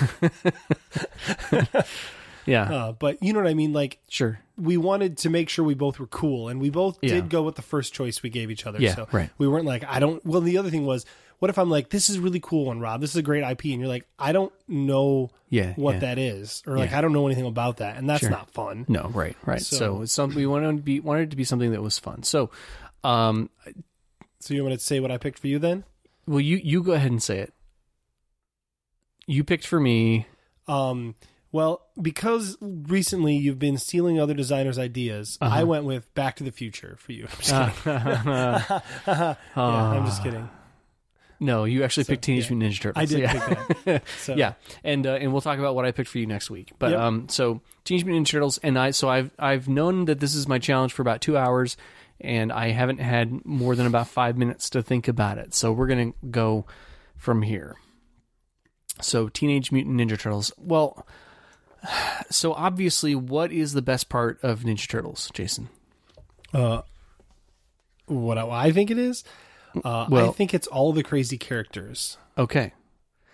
yeah, uh, but you know what I mean? Like, sure. we wanted to make sure we both were cool. And we both Yeah. did go with the first choice we gave each other. Yeah, so right. we weren't like, I don't, well, the other thing was, what if I'm like, this is a really cool one, Rob. This is a great I P. And you're like, I don't know Yeah, what yeah. that is. Or like, Yeah. I don't know anything about that. And that's Sure. not fun. No, right, right. So, So- it's something we wanted to be wanted it to be something that was fun. So, um, So you want to say what I picked for you then? well, you you go ahead and say it. You picked for me. Um, well, because recently you've been stealing other designers' ideas, Uh-huh. I went with Back to the Future for you. I'm just kidding. yeah, I'm just kidding. No, you actually picked Teenage yeah. Mutant Ninja Turtles. I did yeah. pick that. So, Yeah, and uh, and we'll talk about what I picked for you next week. But Yep. um, so Teenage Mutant Ninja Turtles, and I so I've I've known that this is my challenge for about two hours, and I haven't had more than about five minutes to think about it. So we're gonna go from here. So Teenage Mutant Ninja Turtles. Well, so obviously, what is the best part of Ninja Turtles, Jason? Uh, what I, I think it is, uh, I Well- think it's all the crazy characters. Okay.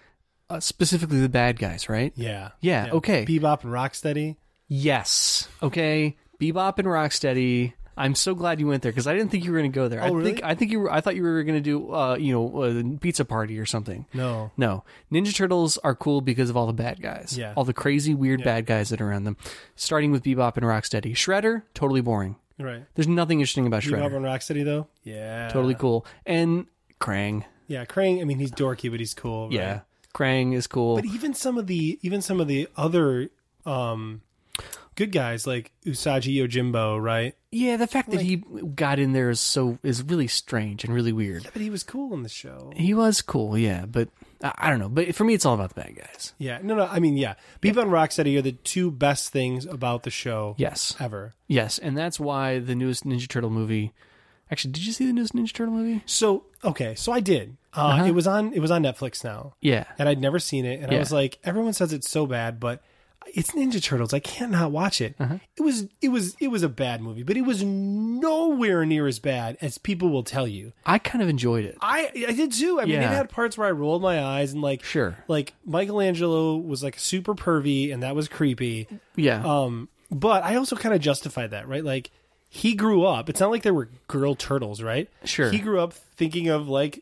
uh, specifically the bad guys, right? Yeah. Yeah, okay. Bebop and Rocksteady. Yes. Okay. Bebop and Rocksteady. I'm so glad you went there because I didn't think you were going to go there. Oh, I really? think I think you were. I thought you were going to do, uh, you know, a pizza party or something. No. No. Ninja Turtles are cool because of all the bad guys. Yeah. All the crazy, weird bad guys that are around them. Starting with Bebop and Rocksteady. Shredder, totally boring. Right. There's nothing interesting about Bebop Shredder. and Rocksteady, though? Yeah. Totally cool. And Krang. Yeah, Krang, I mean, he's dorky, but he's cool. Right? Yeah. Krang is cool. But even some of the even some of the other um, good guys like Usagi Yojimbo, right? yeah, the fact that he got in there is so is really strange and really weird. Yeah, but he was cool in the show. He was cool, yeah, but I, I don't know. But for me, it's all about the bad guys. Yeah, no, no. I mean, yeah, Bebop and Rocksteady are the two best things about the show. Yes. ever. Yes, and that's why the newest Ninja Turtle movie. Actually, did you see the newest Ninja Turtle movie? So okay, so I did. Uh, Uh-huh. It was on. It was on Netflix now, Yeah. and I'd never seen it. And I Yeah. was like, everyone says it's so bad, but it's Ninja Turtles. I can't not watch it. Uh-huh. It was. It was. It was a bad movie, but it was nowhere near as bad as people will tell you. I kind of enjoyed it. I I did too. I mean, Yeah. it had parts where I rolled my eyes and like Sure. like Michelangelo was like super pervy and that was creepy. Yeah. Um, but I also kind of justified that, right? Like he grew up. It's not like there were girl turtles, right? Sure. He grew up thinking of like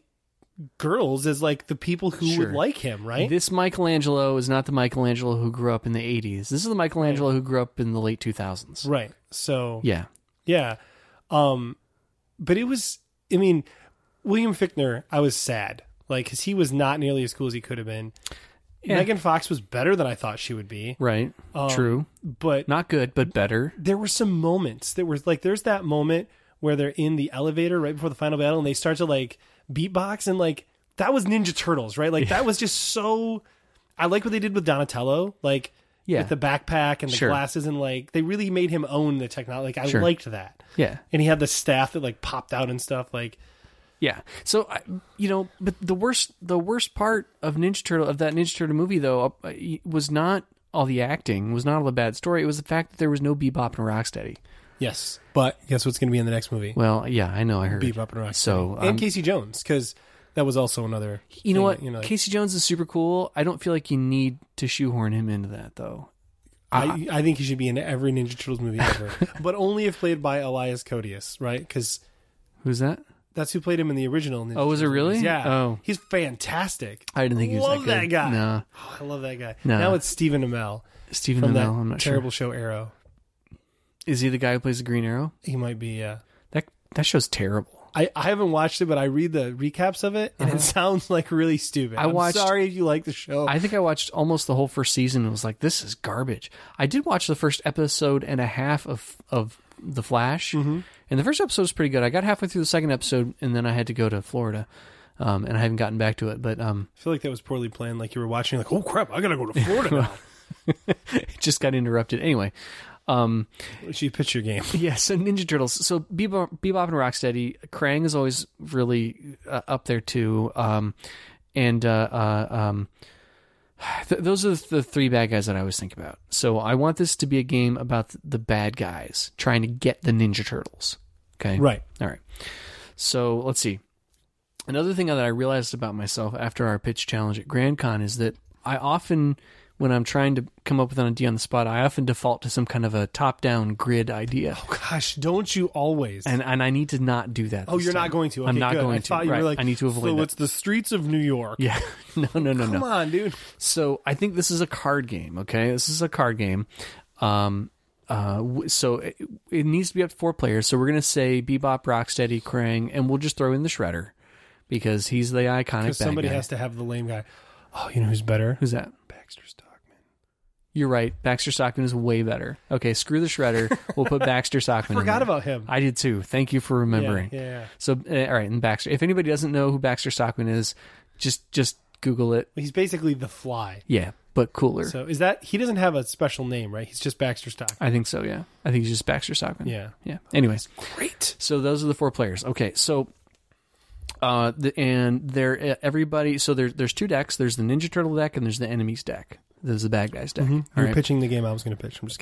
girls as like the people who Sure. would like him, right? This Michelangelo is not the Michelangelo who grew up in the eighties. This is the Michelangelo who grew up in the late two thousands. right. So Yeah. yeah. Um, but it was. I mean, William Fichtner. I was sad, like, because he was not nearly as cool as he could have been. Yeah. Megan Fox was better than I thought she would be. Right. Um, True. But Not good, but better. there were some moments that were like, there's that moment where they're in the elevator right before the final battle and they start to like beatbox and like that was Ninja Turtles, right? Like that was just so. I like what they did with Donatello, like Yeah. with the backpack and the Sure. glasses, and like they really made him own the technology. Like I Sure. liked that, Yeah. and he had the staff that like popped out and stuff. Like Yeah. So, I- you know, but the worst, the worst part of Ninja Turtle of that Ninja Turtle movie, though, uh, was not all the acting, was not all the bad story. It was the fact that there was no Bebop and Rocksteady. yes, but guess what's going to be in the next movie? Well, yeah, I know, I heard. Bebop and Rocksteady. So, and um, Casey Jones, because that was also another. You know thing what? that, You know, like, Casey Jones is super cool. I don't feel like you need to shoehorn him into that, though. I, I think he should be in every Ninja Turtles movie ever, but only if played by Elias Koteas, right? Because Who's that? that's who played him in the original Ninja Oh, was it Turtles really? movies. Yeah. Oh. He's fantastic. I didn't think he was Love that good. that guy. No. Oh, I love that guy. No. Now it's Stephen Amell Stephen from Amell, that I'm not terrible sure. show Arrow. Is he the guy who plays the Green Arrow? He might be, yeah. That that show's terrible. I, I haven't watched it, but I read the recaps of it, and it sounds like really stupid. I I'm watched- sorry if you like the show. I think I watched almost the whole first season and was like, this is garbage. I did watch the first episode and a half of of The Flash, Mm-hmm. and the first episode was pretty good. I got halfway through the second episode, and then I had to go to Florida, um, and I haven't gotten back to it. But um, I feel like that was poorly planned. Like you were watching, like, oh crap, I gotta go to Florida now. it just got interrupted. Anyway, um, What's your pitch your game? yeah, so Ninja Turtles. So Bebop, Bebop and Rocksteady. Krang is always really uh, up there too. Um, and uh, uh, um, th- those are the three bad guys that I always think about. So I want this to be a game about the bad guys trying to get the Ninja Turtles. Okay. Right. All right. So let's see. Another thing that I realized about myself after our pitch challenge at Grand Con is that I often, when I'm trying to come up with an idea on the spot, I often default to some kind of a top-down grid idea. Gosh, don't you always? And and I need to not do that. oh, this you're time. not going to. Okay, I'm not good. going I to. thought you right. were like, I need to avoid so that. it's the streets of New York. Yeah. No, no, no, Come no. on, dude. So I think this is a card game. Okay, this is a card game. Um. Uh. w- So it, it needs to be up to four players. So we're gonna say Bebop, Rocksteady, Krang, and we'll just throw in the Shredder because he's the iconic bad Because somebody guy. has to have the lame guy. Oh, you know who's better? Who's that? Baxter Stockman. You're right. Baxter Stockman is way better. Okay, screw the Shredder. We'll put Baxter Stockman. in Forgot there. about him. I did too. Thank you for remembering. Yeah, yeah, yeah. So, uh, all right, and Baxter. If anybody doesn't know who Baxter Stockman is, just just Google it. He's basically the Fly. Yeah, but cooler. So is that he doesn't have a special name, right? He's just Baxter Stockman. I think so. Yeah, I think he's just Baxter Stockman. Yeah. yeah. Anyways, Great. so those are the four players. Okay, so. Uh, the, and there, everybody. So there's there's two decks. There's the Ninja Turtle deck and there's the enemies deck. There's the bad guys deck. Mm-hmm. All You're right? pitching the game I was going to pitch. I'm just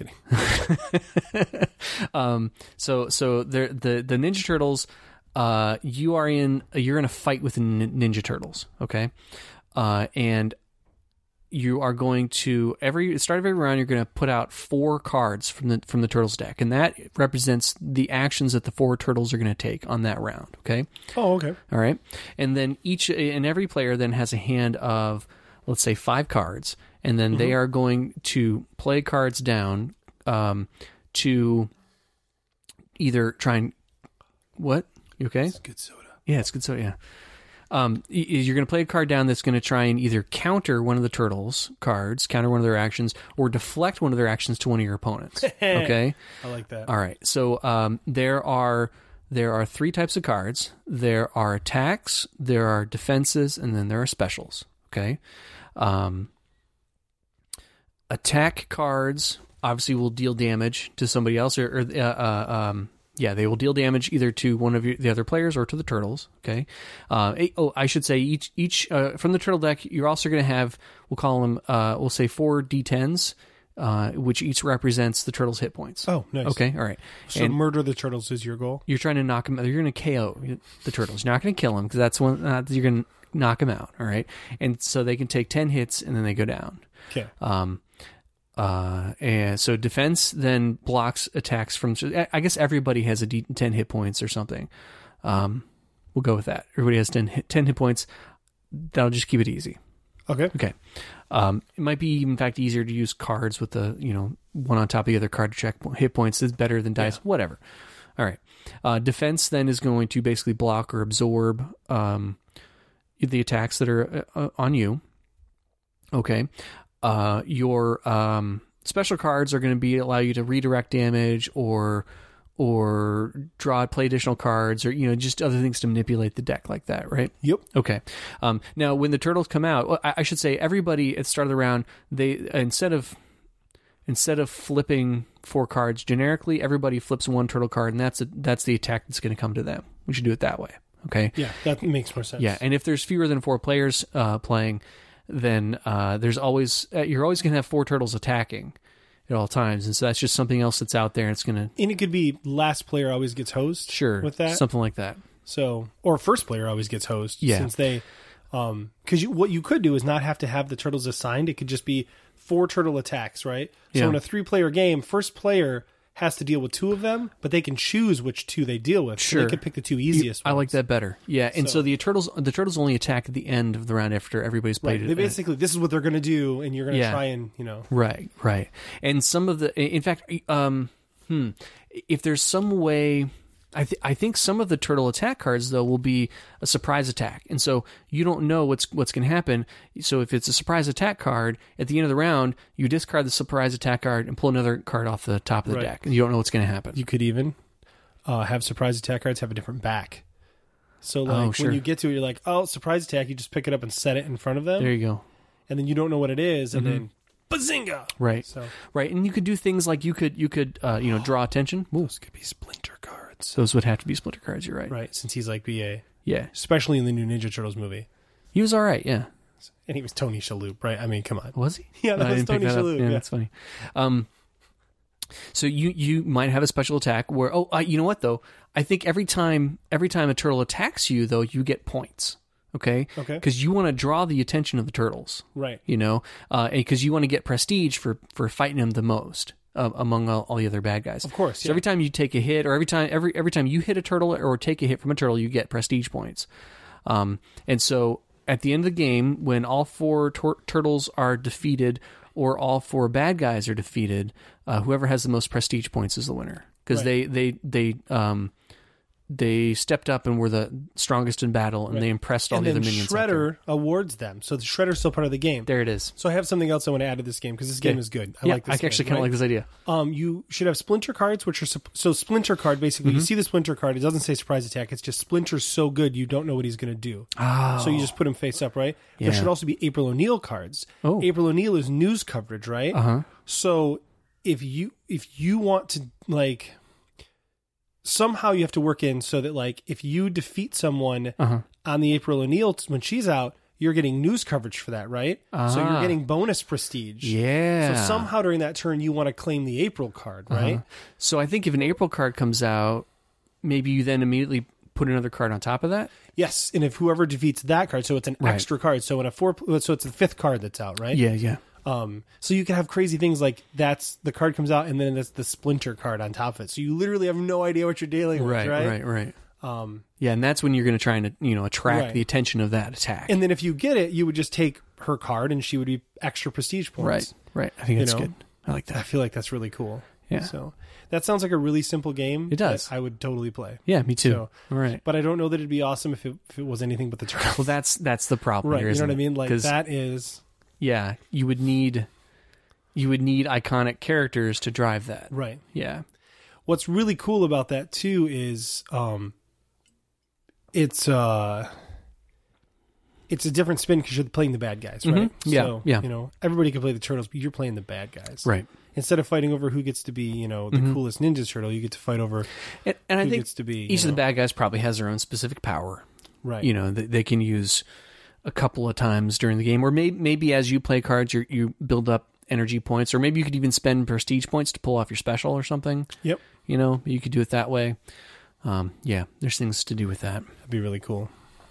kidding. um, so so there the the Ninja Turtles. Uh, you are in. You're in a fight with the nin- Ninja Turtles. Okay, uh, and you are going to every at the start of every round you're going to put out four cards from the from the turtles deck, and that represents the actions that the four turtles are going to take on that round. Okay. Oh, okay. All right. And then each and every player then has a hand of, let's say, five cards, and then mm-hmm. they are going to play cards down um, to either try and what? You okay? It's good soda. Yeah, it's good soda. Yeah. Um, you're going to play a card down that's going to try and either counter one of the turtles' cards, counter one of their actions, or deflect one of their actions to one of your opponents. Okay, I like that. All right. So um, there are there are three types of cards. There are attacks, there are defenses, and then there are specials. Okay. Um, attack cards obviously will deal damage to somebody else, or, or uh, uh, um. Yeah, they will deal damage either to one of your, the other players or to the turtles. Okay. Uh, oh, I should say each each uh, from the turtle deck, you're also going to have, we'll call them, uh, we'll say four D tens, uh, which each represents the turtles' hit points. Oh, nice. Okay, all right. So and murder the turtles is your goal. You're trying to knock them. You're going to K O the turtles. You're not going to kill them because that's when uh, you're going to knock them out. All right, and so they can take ten hits and then they go down. Okay. Um. Uh, and so defense then blocks attacks from, I guess everybody has a D ten hit points or something. Um, we'll go with that. Everybody has ten hit, ten hit points. That'll just keep it easy. Okay. Okay. Um, it might be, in fact, easier to use cards with the, you know, one on top of the other card to check hit points. It's better than dice, yeah. Whatever. All right. Uh, defense then is going to basically block or absorb, um, the attacks that are uh, on you. Okay. Uh, your um, special cards are going to be allow you to redirect damage or or draw, play additional cards, or you know just other things to manipulate the deck like that, right? Yep. Okay. Um, now, when the turtles come out, well, I, I should say everybody at the start of the round, they instead of instead of flipping four cards generically, everybody flips one turtle card, and that's a, that's the attack that's going to come to them. We should do it that way. Okay. Yeah, that makes more sense. Yeah, and if there's fewer than four players uh, playing, then uh, there's always uh, you're always going to have four turtles attacking at all times, and so that's just something else that's out there. And it's going to and it could be last player always gets hosed. Sure, with that something like that. So or first player always gets hosed. Yeah, since they um because you, what you could do is not have to have the turtles assigned. It could just be four turtle attacks, right? So yeah. in a three player game, first player has to deal with two of them, but they can choose which two they deal with. Sure, so they could pick the two easiest. You, I ones. like that better. Yeah, and so, so the turtles, the turtles only attack at the end of the round after everybody's played right. it. They basically, this is what they're going to do, and you're going to yeah. try and you know. Right, right. And some of the, in fact, um, hmm, if there's some way. I, th- I think some of the turtle attack cards though will be a surprise attack, and so you don't know what's what's going to happen. So if it's a surprise attack card at the end of the round, you discard the surprise attack card and pull another card off the top of the right. deck, and you don't know what's going to happen. You could even uh, have surprise attack cards have a different back. So like oh, sure. when you get to it, you're like, oh, surprise attack. You just pick it up and set it in front of them. There you go. And then you don't know what it is, and mm-hmm. then bazinga! Right, so. right. And you could do things like you could you could uh, you know draw attention. Ooh. Those could be splinter cards. Those would have to be splinter cards. You're right. Right, since he's like B A. Yeah, especially in the new Ninja Turtles movie. He was all right. Yeah, and he was Tony Shalhoub, right? I mean, come on. Was he? Yeah, that I was didn't pick Tony that up. Shalhoub. Yeah, Yeah, that's funny. Um, so you you might have a special attack where oh uh, you know what though I think every time every time a turtle attacks you though you get points. Okay. Okay. Because you want to draw the attention of the turtles. Right. You know, uh, because you want to get prestige for for fighting them the most. Uh, among all, all the other bad guys, of course. So yeah. every time you take a hit, or every time every every time you hit a turtle or take a hit from a turtle, you get prestige points. Um, and so at the end of the game, when all four tor- turtles are defeated, or all four bad guys are defeated, uh, whoever has the most prestige points is the winner because right. they they they um they stepped up and were the strongest in battle, and right. they impressed all and the then other minions. Shredder awards them, so the Shredder's still part of the game. There it is. So I have something else I want to add to this game because this game yeah. is good. I yeah, like this. I actually kind of like this idea. Um, you should have splinter cards, which are sup- so splinter card. Basically, mm-hmm. you see the splinter card. It doesn't say surprise attack. It's just Splinter's so good you don't know what he's going to do. Oh. So you just put him face up, right? Yeah. There should also be April O'Neil cards. Oh. April O'Neil is news coverage, right? Uh huh. So if you if you want to like. Somehow you have to work in so that, like, if you defeat someone uh-huh. on the April O'Neil when she's out, you're getting news coverage for that, right? Ah. So you're getting bonus prestige. Yeah. So somehow during that turn, you want to claim the April card, right? Uh-huh. So I think if an April card comes out, maybe you then immediately put another card on top of that? Yes, and if whoever defeats that card, so it's an Right. extra card. So in a four, so it's the fifth card that's out, right? Yeah, yeah. Um, so you can have crazy things like that's the card comes out, and then that's the splinter card on top of it. So you literally have no idea what you're dealing Right, with, right? right, right. Um, Yeah, and that's when you're going to try and, you know, attract Right. the attention of that attack. and then if you get it, you would just take her card, and she would be extra prestige points. right, right. I think You that's know? good. I like I that. feel like that's really cool. Yeah. So that sounds like a really simple game. It does. that I would totally play. Yeah, me too. So- All right. But I don't know that it'd be awesome if it, if it was anything but the turtles. Well, that's that's the problem right. here, You know isn't what I it? mean? Like 'Cause, that is yeah, you would need you would need iconic characters to drive that. right. Yeah. What's really cool about that too is um, it's uh, it's a different spin because you're playing the bad guys, right? Mhm. Yeah, So, yeah. You know, everybody can play the turtles, but you're playing the bad guys, Right. Instead of fighting over who gets to be, you know, the coolest ninja turtle, you get to fight over And, and I who think gets to be each you of the know, bad guys probably has their own specific power. right. You know, that they can use a couple of times during the game, or maybe maybe as you play cards, you you build up energy points, or maybe you could even spend prestige points to pull off your special or something. Yep, You know, you could do it that way. Um, yeah, there's things to do with that. that'd be really cool.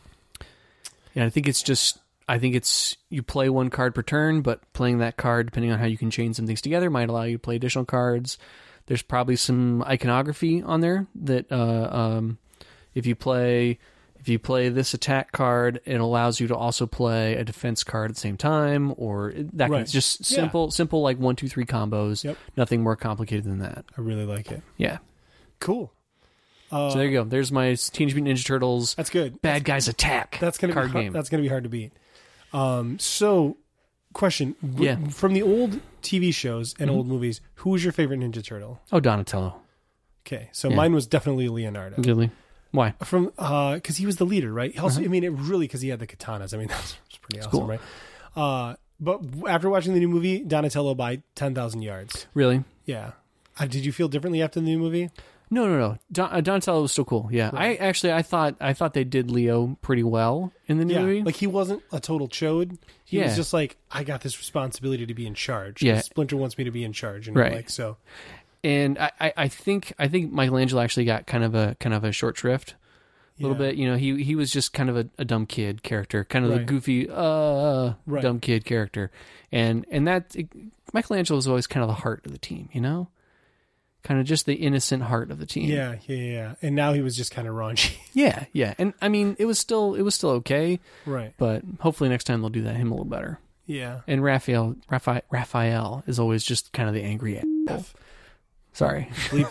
Yeah, I think it's just, I think it's, you play one card per turn, but playing that card, depending on how you can chain some things together, might allow you to play additional cards. There's probably some iconography on there that, uh, um, if you play, if you play this attack card, it allows you to also play a defense card at the same time, or that Right. kind of, just Yeah. simple, simple like one, two, three combos. Yep. Nothing more complicated than that. I really like it. Yeah. Cool. Uh, So there you go. There's my Teenage Mutant Ninja Turtles That's good. Bad Guys Attack. That's gonna card be hard, game. that's gonna be hard to beat. Um, so, question: w- Yeah. from the old T V shows and Mhm. old movies, who was your favorite Ninja Turtle? Oh, Donatello. Okay, so Yeah. mine was definitely Leonardo. Really? Why? From uh, because he was the leader, right? He also, Uh-huh. I mean, it really because he had the katanas. I mean, that's pretty awesome, cool. right? Uh, but after watching the new movie, Donatello by ten thousand yards. Really? Yeah. Uh, did you feel differently after the new movie? No, no, no. Don, uh, Donatello was still cool. Yeah, Right. I actually I thought I thought they did Leo pretty well in the new Yeah, movie. like he wasn't a total chode. He Yeah. was just like, I got this responsibility to be in charge. Yeah. Splinter wants me to be in charge, and Right. like so. and I, I, I think I think Michelangelo actually got kind of a kind of a short shrift. A little Yeah. bit, you know, he he was just kind of a, a dumb kid character, kind of the Right. goofy, uh, Right. dumb kid character, and and that Michelangelo was always kind of the heart of the team, you know, kind of just the innocent heart of the team. Yeah, yeah, yeah. And now he was just kind of raunchy. yeah, yeah. And I mean, it was still it was still okay, Right. but hopefully next time they'll do that him a little better. Yeah. And Raphael, Raphael, Raphael is always just kind of the angry asshole. Sorry. Bleep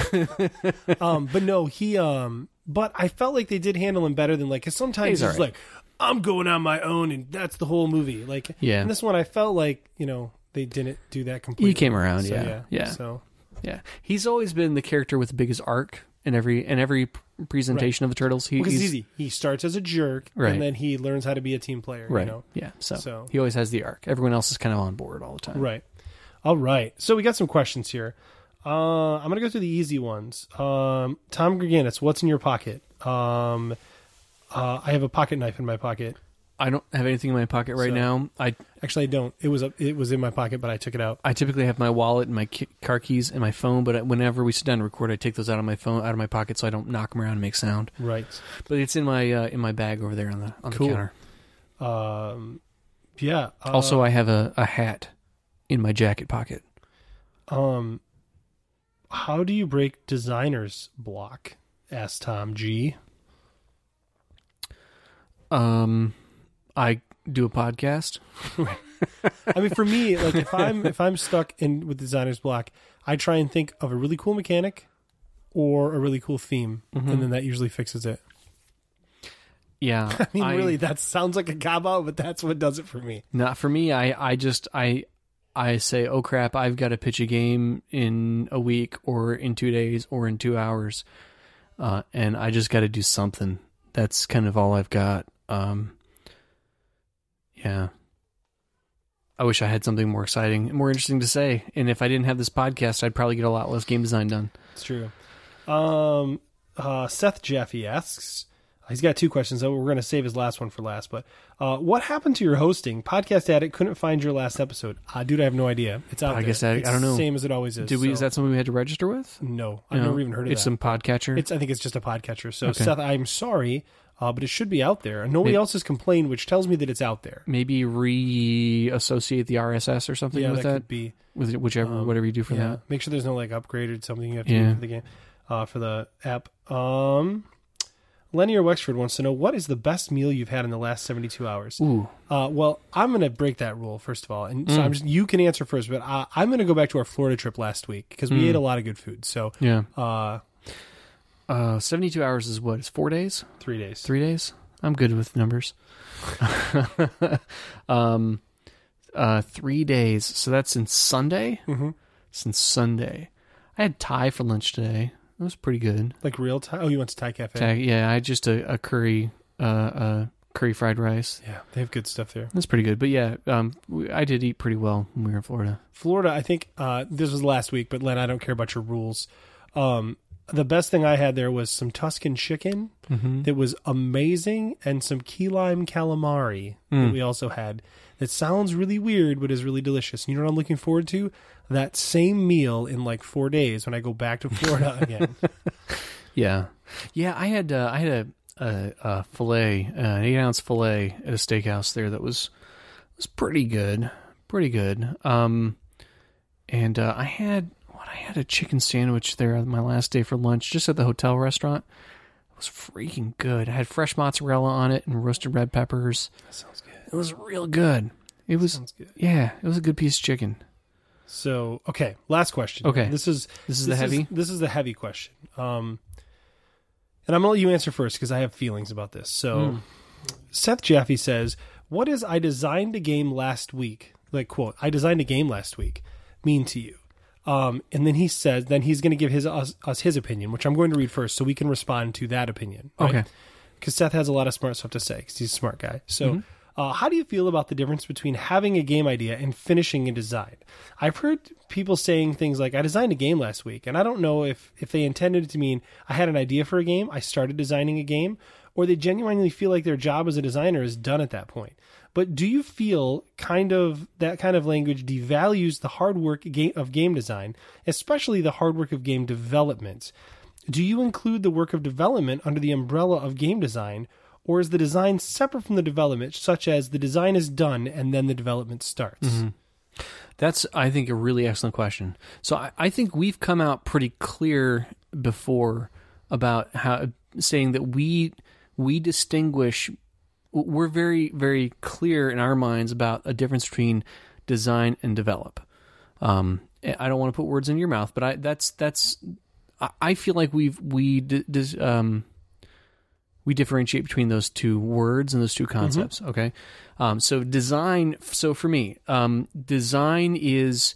that out. um, but no, he. Um, but I felt like they did handle him better than like. Cause sometimes He's he's, all right. like, I'm going on my own, and that's the whole movie. Like, Yeah. And this one, I felt like you know they didn't do that completely. He came around, So, yeah, yeah. So Yeah, he's always been the character with the biggest arc in every in every p- presentation of the Turtles. He, because it's he's easy. He starts as a jerk, Right. and then he learns how to be a team player. right. You know? Yeah, so, So- he always has the arc. Everyone else is kind of on board all the time. Right. All right. So we got some questions here. Uh, I'm gonna go through the easy ones. Um, Tom Greganis, what's in your pocket? Um, uh, I have a pocket knife in my pocket. I don't have anything in my pocket right So- now. I Actually, I don't. It was a, it was in my pocket, but I took it out. I typically have my wallet and my ki- car keys and my phone, but whenever we sit down to record, I take those out of my phone, out of my pocket, so I don't knock them around and make sound. Right. But it's in my uh, in my bag over there on the on Cool. the counter. Um, yeah. Uh, Also, I have a, a hat in my jacket pocket. um, how do you break designer's block? Asked Tom G. Um, I do a podcast. I mean, for me, like if I'm if I'm stuck in with designer's block, I try and think of a really cool mechanic or a really cool theme, Mhm. and then that usually fixes it. Yeah, I mean, really, that sounds like a cop out, but that's what does it for me. Not for me. I, I just I I say, oh crap, I've got to pitch a game in a week or in two days or in two hours, uh, and I just got to do something. That's kind of all I've got. Um, yeah. I wish I had something more exciting, more interesting to say. And if I didn't have this podcast, I'd probably get a lot less game design done. It's true. Um, uh, Seth Jaffe asks, He's got two questions, though. We're going to save his last one for last. But uh, what happened to your hosting? Podcast Addict couldn't find your last episode. Uh, dude, I have no idea. It's out I there. guess I, it's I don't know. the same as it always is. Did we? so. Is that something we had to register with? No, I've No? never even heard of it's that. some podcatcher. It's I think it's just a podcatcher. So, Okay. Seth, I'm sorry, uh, but it should be out there. And nobody Maybe- else has complained, which tells me that it's out there. Maybe re-associate the R S S or something Yeah, with that, that. could be. With whichever, Um, whatever you do for yeah, that. make sure there's no like upgrade or something you have to Yeah. do for the game, uh, for the app. Um, Lenny or Wexford wants to know, what is the best meal you've had in the last seventy-two hours? Ooh. Uh, well, I'm going to break that rule first of all, and so Mm. I'm just, you can answer first, but I, I'm going to go back to our Florida trip last week because we Mm. ate a lot of good food. So, Yeah. uh, Uh, seventy-two hours is what? Is four days? three days. Three days? I'm good with numbers. um, uh, three days. So that's since Sunday? Mm-hmm. Since Sunday. I had Thai for lunch today. It was pretty good. Like real time. Oh, you went to Thai Cafe? Thai, yeah, I had just a, a curry, uh, uh, curry fried rice. Yeah, they have good stuff there. That's pretty good. But yeah, um, we, I did eat pretty well when we were in Florida. Florida, I think uh, this was last week, but Len, I don't care about your rules. Um, the best thing I had there was some Tuscan chicken Mm-hmm. that was amazing and some key lime calamari Mm. that we also had. That sounds really weird, but is really delicious. You know what I'm looking forward to? That same meal in like four days when I go back to Florida again. Yeah, yeah. I had uh, I had a, a, a fillet, uh, an eight ounce fillet at a steakhouse there that was was pretty good, pretty good. Um, and uh, I had what I had a chicken sandwich there on my last day for lunch, just at the hotel restaurant. It was freaking good. I had fresh mozzarella on it and roasted red peppers. That sounds good. It was real good. It was Sounds good. yeah, it was a good piece of chicken. So, okay, last question. Okay. This is This is the heavy? this is the heavy question. Um, and I'm going to let you answer first because I have feelings about this. So, Mm. Seth Jaffe says, what is I designed a game last week, like, quote, I designed a game last week, mean to you? Um, and then he says, then he's going to give his us, us his opinion, which I'm going to read first so we can respond to that opinion. Right? Okay. Because Seth has a lot of smart stuff to say because he's a smart guy. So, Mm-hmm. uh, how do you feel about the difference between having a game idea and finishing a design? I've heard people saying things like, I designed a game last week, and I don't know if, if they intended it to mean I had an idea for a game, I started designing a game, or they genuinely feel like their job as a designer is done at that point. But do you feel kind of that kind of language devalues the hard work ga- of game design, especially the hard work of game development? Do you include the work of development under the umbrella of game design, or is the design separate from the development, such as the design is done and then the development starts? Mm-hmm. That's, I think, a really excellent question. So I, I think we've come out pretty clear before about how saying that we we distinguish. We're very very clear in our minds about a difference between design and develop. Um, I don't want to put words in your mouth, but I that's that's I- I feel like we've we d- dis, um. we differentiate between those two words and those two concepts. Mm-hmm. Okay. Um, so design. So for me, um, design is,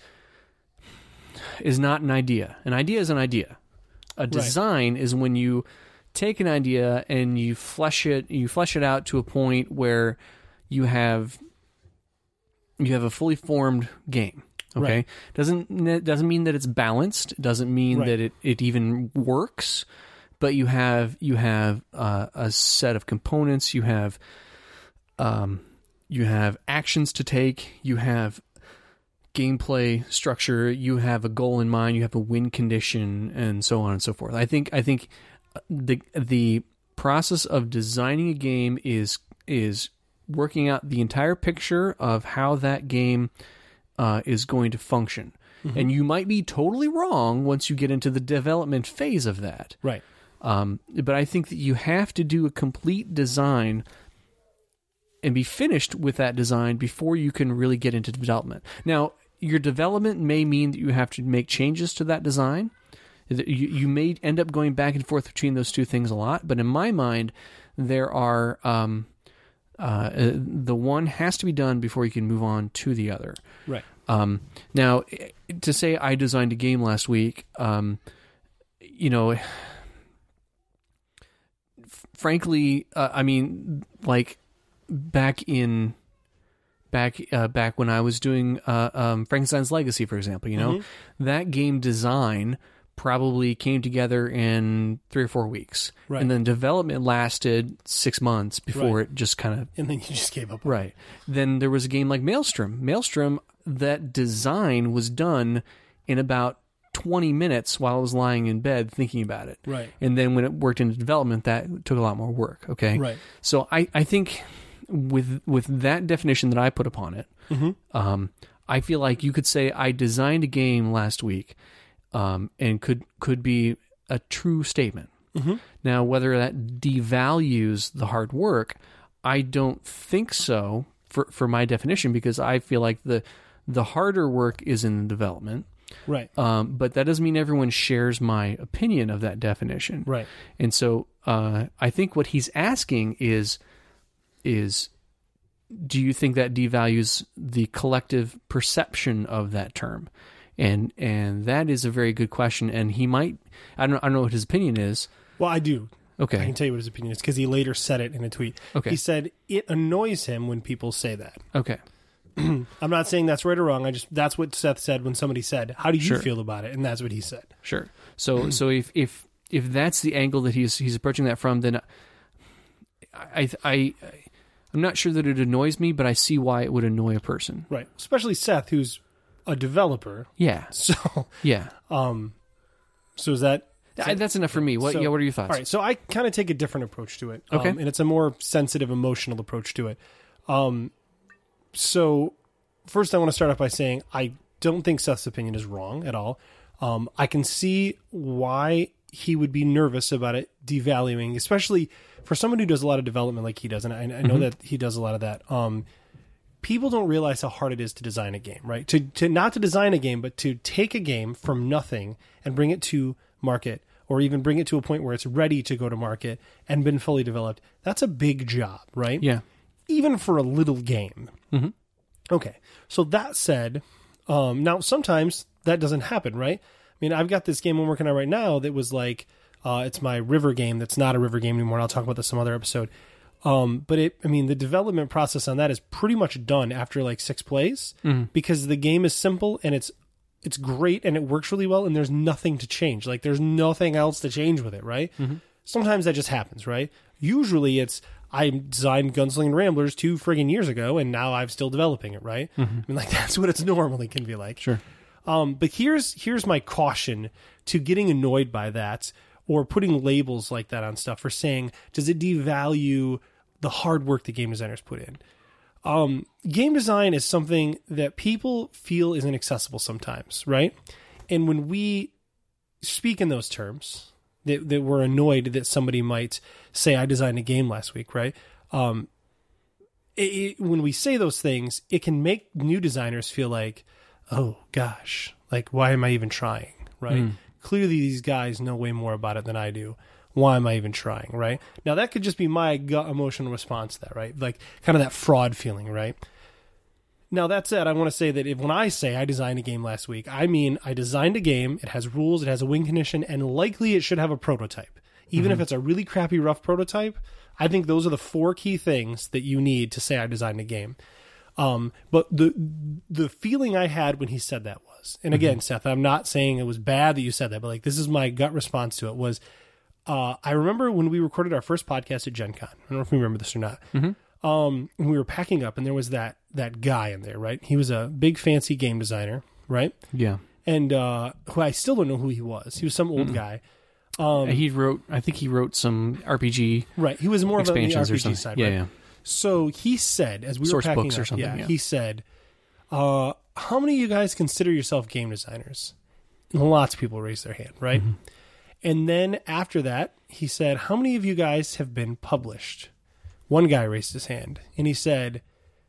is not an idea. An idea is an idea. A design is when you take an idea and you flesh it, you flesh it out to a point where you have, you have a fully formed game. Okay. Right. Doesn't, doesn't mean that it's balanced. It doesn't mean Right. that it, it even works. But you have you have uh, a set of components. You have um, you have actions to take. You have gameplay structure. You have a goal in mind. You have a win condition, and so on and so forth. I think I think the the process of designing a game is is working out the entire picture of how that game uh, is going to function. Mm-hmm. And you might be totally wrong once you get into the development phase of that. Right. Um, but I think that you have to do a complete design and be finished with that design before you can really get into development. Now, your development may mean that you have to make changes to that design. You, you may end up going back and forth between those two things a lot, but in my mind, there are um, uh, the one has to be done before you can move on to the other. Right. Um, now, to say I designed a game last week, um, you know. Frankly, uh, I mean, like back in back uh, back when I was doing uh, um, Frankenstein's Legacy, for example, you know, Mm-hmm. that game design probably came together in three or four weeks. Right. And then development lasted six months before Right. it just kind of... And then you just gave up. Right. Then there was a game like Maelstrom. Maelstrom, that design was done in about twenty minutes while I was lying in bed thinking about it. Right. And then when it worked into development, that took a lot more work. Okay. Right. So I, I think with with that definition that I put upon it, Mm-hmm. um, I feel like you could say I designed a game last week, um, and could could be a true statement. Mm-hmm. Now, whether that devalues the hard work, I don't think so for, for my definition, because I feel like the the harder work is in the development. Right. Um, but that doesn't mean everyone shares my opinion of that definition. Right. And so uh, I think what he's asking is is do you think that devalues the collective perception of that term? And and that is a very good question. And he might, I don't, I don't know what his opinion is. Well, I do. Okay. I can tell you what his opinion is because he later said it in a tweet. Okay. He said it annoys him when people say that. Okay. I'm not saying that's right or wrong. I just that's what Seth said when somebody said, "How do you Sure. feel about it?" And that's what he said. Sure. So so if if if that's the angle that he's he's approaching that from, then I I I'm not sure that it annoys me, but I see why it would annoy a person. Right. Especially Seth, who's a developer. Yeah. So, Yeah. um, so is that? I, that's enough for me. What So- yeah, what are your thoughts? All right, so I kind of take a different approach to it. Um, Okay. and it's a more sensitive, emotional approach to it. Um, so first I want to start off by saying I don't think Seth's opinion is wrong at all. Um, I can see why he would be nervous about it devaluing, especially for someone who does a lot of development like he does. And I, I know that he does a lot of that. Um, people don't realize how hard it is to design a game, right? To, to not to design a game, but to take a game from nothing and bring it to market, or even bring it to a point where it's ready to go to market and been fully developed. That's a big job, right? Yeah. Even for a little game. Mhm. Okay. So that said, um, now sometimes that doesn't happen, right? I mean, I've got this game I'm working on right now that was like, uh, it's my river game that's not a river game anymore. And I'll talk about this some other episode. Um, but it, I mean, the development process on that is pretty much done after like six plays because the game is simple and it's it's great and it works really well and there's nothing to change. Like there's nothing else to change with it, right? Sometimes that just happens, right? Usually it's I designed Gunsling and Ramblers two friggin' years ago and now I'm still developing it, right? I mean, like that's what it's normally can be like. Sure. Um, but here's here's my caution to getting annoyed by that or putting labels like that on stuff for saying, does it devalue the hard work the game designers put in? Um, game design is something that people feel is inaccessible sometimes, right? And when we speak in those terms, that, that we're annoyed that somebody might say, I designed a game last week, right? Um, it, it, when we say those things, it can make new designers feel like, oh gosh, like why am I even trying, right? Mm. Clearly these guys know way more about it than I do. Why am I even trying, right? Now, that could just be my gut emotional response to that, right? Like, kind of that fraud feeling, right? Now, that said, I want to say that if when I say I designed a game last week, I mean I designed a game, it has rules, it has a win condition, and likely it should have a prototype. Even if it's a really crappy, rough prototype, I think those are the four key things that you need to say I designed a game. Um, but the the feeling I had when he said that was, and again, Seth, I'm not saying it was bad that you said that, but like this is my gut response to it was, Uh, I remember when we recorded our first podcast at Gen Con. I don't know if you remember this or not. Mm-hmm. Um, when we were packing up, and there was that that guy in there, right? He was a big, fancy game designer, right? Yeah. And uh, who I still don't know who he was. He was some old guy. Um, he wrote, I think he wrote some R P G Right. He was more of on the expansions R or P G something. side, yeah, right? yeah. So he said, as we Source were packing books up, or something, yeah, yeah. he said, uh, how many of you guys consider yourself game designers? And lots of people raised their hand, right? Mm-hmm. And then after that, he said, how many of you guys have been published? One guy raised his hand, and he said,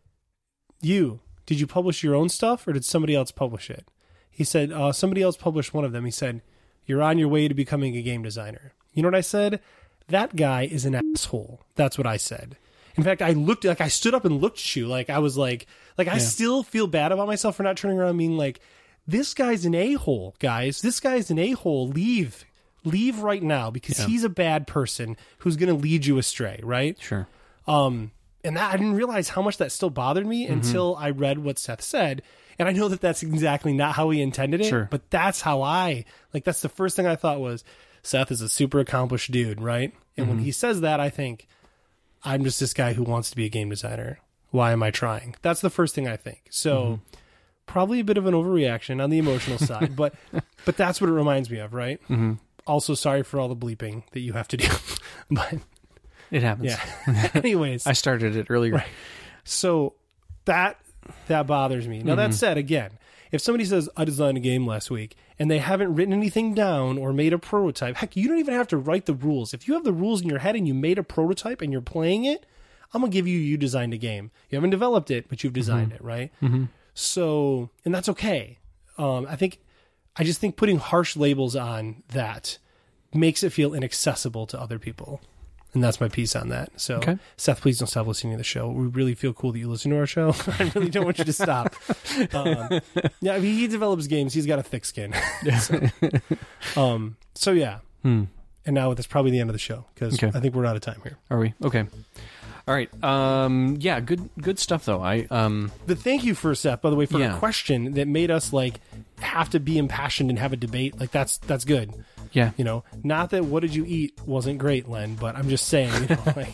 you, did you publish your own stuff, or did somebody else publish it? He said, uh, somebody else published one of them. He said, you're on your way to becoming a game designer. You know what I said? That guy is an asshole. That's what I said. In fact, I looked, like, I stood up and looked at you, like, I was like, like, I Yeah. still feel bad about myself for not turning around and being like, this guy's an a-hole, guys. This guy's an a-hole. Leave. Leave right now because Yeah. he's a bad person who's going to lead you astray, right? Sure. Um, and that, I didn't realize how much that still bothered me Mm-hmm. until I read what Seth said. And I know that that's exactly not how he intended it, Sure. but that's how I, like, that's the first thing I thought was, Seth is a super accomplished dude, right? And Mm-hmm. when he says that, I think, I'm just this guy who wants to be a game designer. Why am I trying? That's the first thing I think. So Mm-hmm. probably a bit of an overreaction on the emotional side, but but that's what it reminds me of, right? Mm-hmm. Also, sorry for all the bleeping that you have to do. But It happens. yeah. Anyways, I started it earlier. Right. so that that bothers me. Now, that said, again, if somebody says, I designed a game last week, and they haven't written anything down or made a prototype, heck, you don't even have to write the rules. If you have the rules in your head and you made a prototype and you're playing it, I'm going to give you, you designed a game. You haven't developed it, but you've designed it, right? Mm-hmm. So, and that's okay. Um, I think, I just think putting harsh labels on that makes it feel inaccessible to other people. And that's my piece on that. So, Okay. Seth, please don't stop listening to the show. We really feel cool that you listen to our show. I really don't want you to stop. Um, yeah, I mean, he develops games. He's got a thick skin. so, um, so, yeah. Hmm. And now that's probably the end of the show because Okay. I think we're out of time here. Are we? Okay. All right. Um, yeah, good good stuff, though. I um, But thank you for Seth, by the way, for Yeah. a question that made us like have to be impassioned and have a debate. Like that's that's good. yeah. You know, not that what did you eat wasn't great, Len, but I'm just saying, you know, like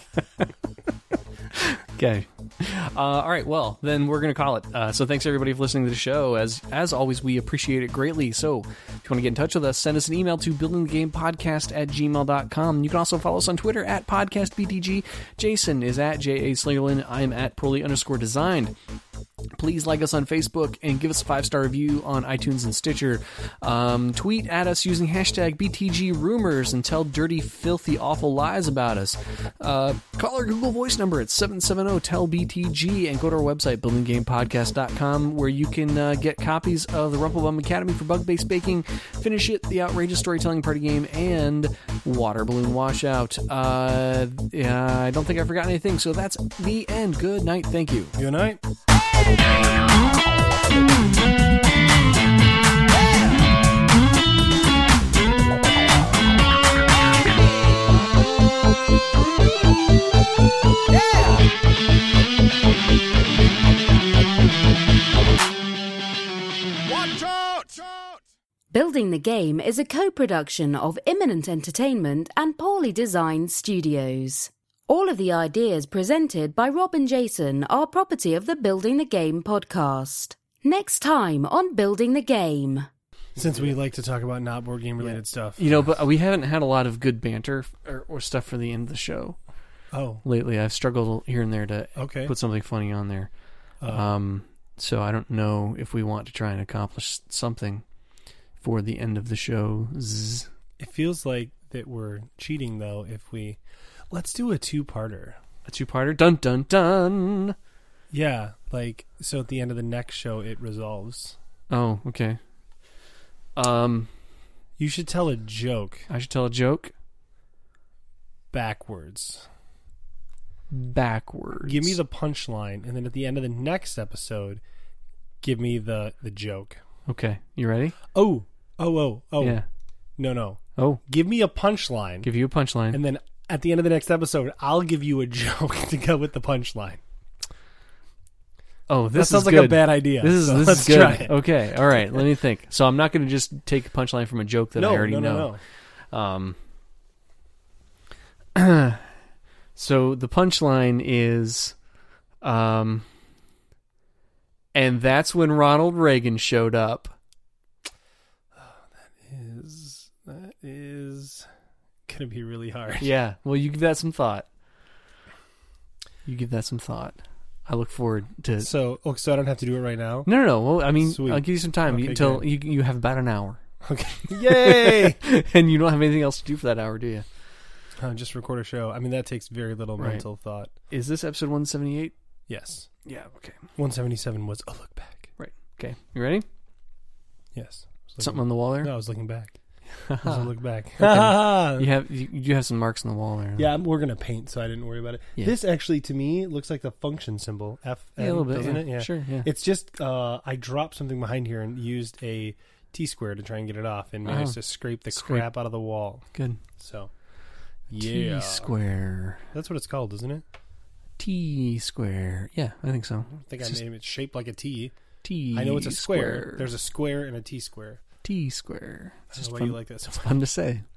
Okay. Uh, all right. Well, then we're going to call it. Uh, so thanks everybody for listening to the show. As as always, we appreciate it greatly. So if you want to get in touch with us, send us an email to buildingthegamepodcast at gmail dot com. You can also follow us on Twitter at podcastbtg. Jason is at J A Slingerland. I'm at Proly underscore designed. Please like us on Facebook and give us a five-star review on iTunes and Stitcher. Um, tweet at us using hashtag B T G rumors and tell dirty, filthy, awful lies about us. Uh, call our Google Voice number at seven seven zero, T E L B T G and go to our website, building game podcast dot com, where you can uh, get copies of the Rumplebum Academy for Bug-Based Baking, Finish It, the Outrageous Storytelling Party Game, and Water Balloon Washout. Uh, yeah, I don't think I forgot anything, so that's the end. Good night. Thank you. good night. Building the Game is a co-production of Imminent Entertainment and Poorly Designed Studios. All of the ideas presented by Rob and Jason are property of the Building the Game podcast. Next time on Building the Game. Since we like to talk about not board game related stuff. You know, but we haven't had a lot of good banter or, or stuff for the end of the show Oh, lately. I've struggled here and there to okay. put something funny on there. Uh, Um, so I don't know if we want to try and accomplish something for the end of the show. Zzz. It feels like that we're cheating though if we let's do a two-parter. A two-parter? Dun, dun, dun! Yeah, like so at the end of the next show it resolves. Oh, okay. Um, You should tell a joke I should tell a joke backwards. backwards. Give me the punchline, and then at the end of the next episode, give me the the joke. Okay, you ready? Oh, oh, oh, oh. Yeah. No, no. Oh, Give me a punchline, give you a punchline. and then at the end of the next episode, I'll give you a joke to go with the punchline. Oh, this that sounds is like good. a bad idea. This is so this let's is good. try it. Okay, all right. Let me think. So I'm not going to just take a punchline from a joke that no, I already no, no, know. no. Um. So the punchline is, um, and that's when Ronald Reagan showed up. Is that is gonna be really hard. Yeah. Well, you give that some thought. You give that some thought. I look forward to. So, oh, so I don't have to do it right now. No, no, no. Well, I mean, Sweet. I'll give you some time Okay, until good. you you have about an hour, Okay. Yay! and you don't have anything else to do for that hour, do you? Uh, just record a show. I mean, that takes very little Right. mental thought. Is this episode one seventy-eight? Yes. Yeah. Okay. one seventy-seven was a look back. Right. Okay. You ready? Yes. I was looking- Something on the wall there? No, I was looking back. It was a look back. You have you, you have some marks on the wall there. Yeah, I'm- we're gonna paint, so I didn't worry about it. Yeah. This actually, to me, looks like the function symbol. F, Yeah, a little bit, doesn't yeah. it? Yeah, Sure, yeah. It's just uh, I dropped something behind here and used a T square to try and get it off, and managed Oh. to scrape the Scrape. crap out of the wall. Good. So, yeah, T square. that's what it's called, isn't it? T square. Yeah, I think so. I think I made it shaped like a T. T. I know it's a square. square. There's a square and a T square. T square. It's I don't just know why fun. you like that so It's much. fun to say.